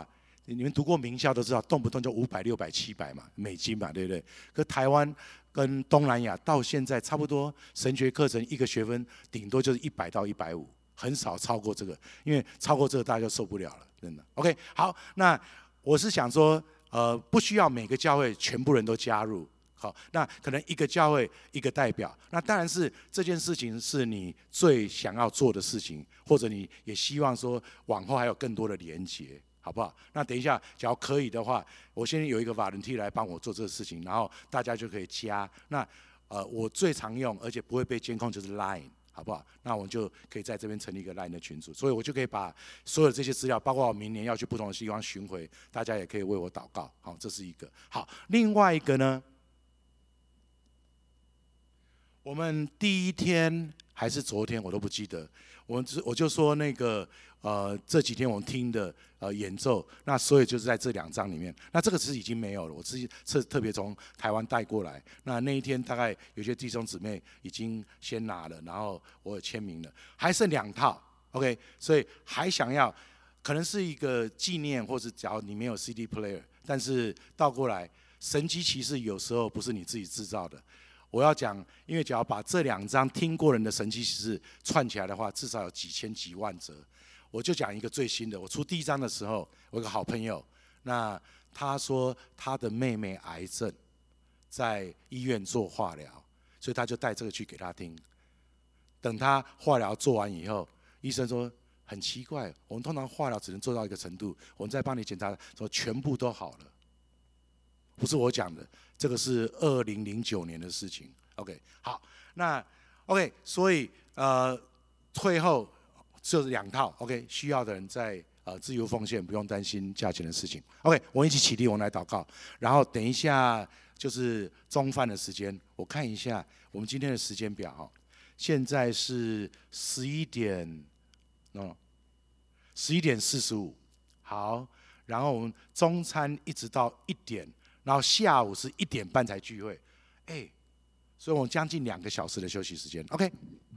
[SPEAKER 1] 你们读过名校都知道，动不动就五百、六百、七百嘛，美金嘛，对不对？可台湾跟东南亚到现在差不多，神学课程一个学分顶多就是一百到一百五，很少超过这个，因为超过这个大家就受不了了，真的。OK， 好，那我是想说，呃，不需要每个教会全部人都加入。好，那可能一个教会一个代表，那当然是这件事情是你最想要做的事情，或者你也希望说往后还有更多的连结。好不好？那等一下，只要可以的话，我先有一个 volunteer 来帮我做这个事情，然后大家就可以加。那呃，我最常用而且不会被监控就是 Line， 好不好？那我们就可以在这边成立一个 Line 的群组，所以我就可以把所有这些资料，包括我明年要去不同的地方巡回，大家也可以为我祷告。好，这是一个。好，另外一个呢，我们第一天还是昨天我都不记得，我我就说那个。呃，这几天我们听的呃演奏，那所以就是在这两章里面，那这个其实已经没有了，我自己是特别从台湾带过来。那那一天大概有些弟兄姊妹已经先拿了，然后我有签名了，还剩两套 ，OK， 所以还想要，可能是一个纪念，或是假如你没有 C D player， 但是倒过来，神机骑士有时候不是你自己制造的。我要讲，因为只要把这两张听过人的神机骑士串起来的话，至少有几千几万折。我就讲一个最新的，我出第一章的时候，我有个好朋友，那他说他的妹妹癌症，在医院做化疗，所以他就带这个去给他听。等他化疗做完以后，医生说很奇怪，我们通常化疗只能做到一个程度，我们再帮你检查，说全部都好了。不是我讲的，这个是二零零九年的事情。OK， 好，那 OK， 所以呃，退后。就是两套 ，OK， 需要的人在呃自由奉献，不用担心价钱的事情。OK， 我们一起起立，我们来祷告。然后等一下就是中饭的时间，我看一下我们今天的时间表哈。现在是十一点，哦，十一点四十五。好，然后我们中餐一直到一点，然后下午是一点半才聚会，哎，所以我们将近两个小时的休息时间。OK。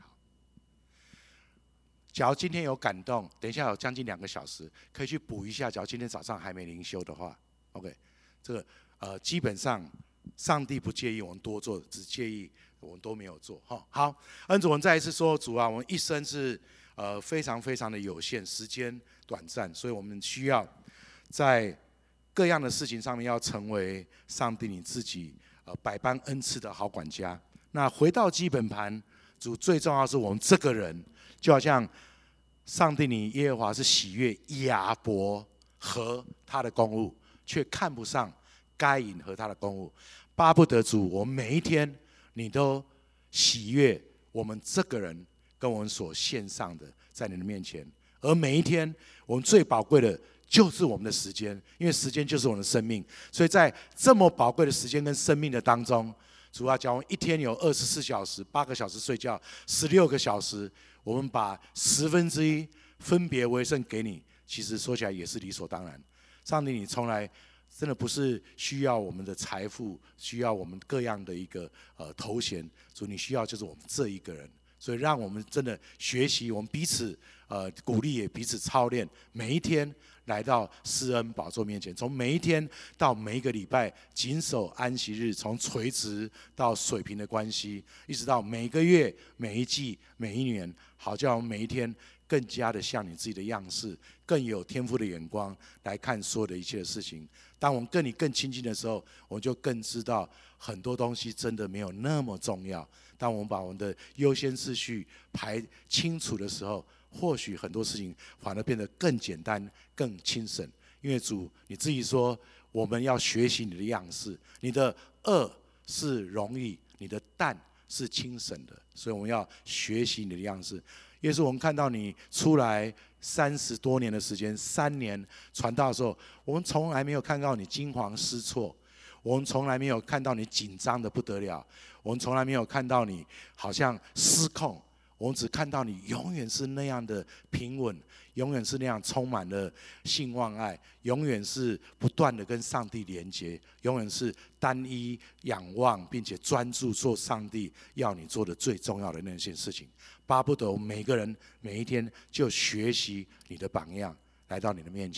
[SPEAKER 1] 假如今天有感动，等一下有将近两个小时，可以去补一下。假如今天早上还没灵修的话 ，OK， 这个呃基本上上帝不介意我们多做，只介意我们都没有做。哈，好，恩主，我们再一次说，主啊，我们一生是呃非常非常的有限，时间短暂，所以我们需要在各样的事情上面要成为上帝你自己呃百般恩赐的好管家。那回到基本盘，主最重要是我们这个人。就好像上帝你耶和华是喜悦亚伯和他的公物，却看不上该隐和他的公物。巴不得主，我们每一天你都喜悦我们这个人跟我们所献上的，在你的面前。而每一天我们最宝贵的就是我们的时间，因为时间就是我们的生命。所以在这么宝贵的时间跟生命的当中，主啊，假如一天有二十四小时，八个小时睡觉，十六个小时。我们把十分之一分别为圣给你，其实说起来也是理所当然。上帝，你从来真的不是需要我们的财富，需要我们各样的一个呃头衔，主你需要就是我们这一个人。所以让我们真的学习，我们彼此呃鼓励，也彼此操练，每一天来到施恩宝座面前，从每一天到每一个礼拜谨守安息日，从垂直到水平的关系，一直到每个月、每一季、每一年，好叫我们每一天更加的像你自己的样式，更有天赋的眼光来看所有的一切的事情。当我们跟你更亲近的时候，我们就更知道很多东西真的没有那么重要。当我们把我们的优先次序排清楚的时候，或许很多事情反而变得更简单、更轻省。因为主你自己说，我们要学习你的样式，你的恶是容易，你的淡是轻省的，所以我们要学习你的样式。耶稣，我们看到你出来三十多年的时间，三年传道的时候，我们从来没有看到你惊惶失措，我们从来没有看到你紧张的不得了，我们从来没有看到你好像失控，我们只看到你永远是那样的平稳，永远是那样充满了信望爱，永远是不断的跟上帝连结，永远是单一仰望并且专注做上帝要你做的最重要的那件事情。巴不得我们每个人每一天就学习你的榜样，来到你的面前，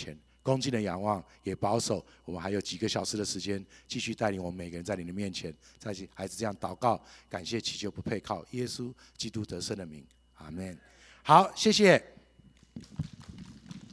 [SPEAKER 1] 恭敬的仰望，也保守。我们还有几个小时的时间，继续带领我们每个人在你的面前，在孩子这样祷告、感谢、祈求，不配靠耶稣基督得胜的名，阿们。好，谢谢。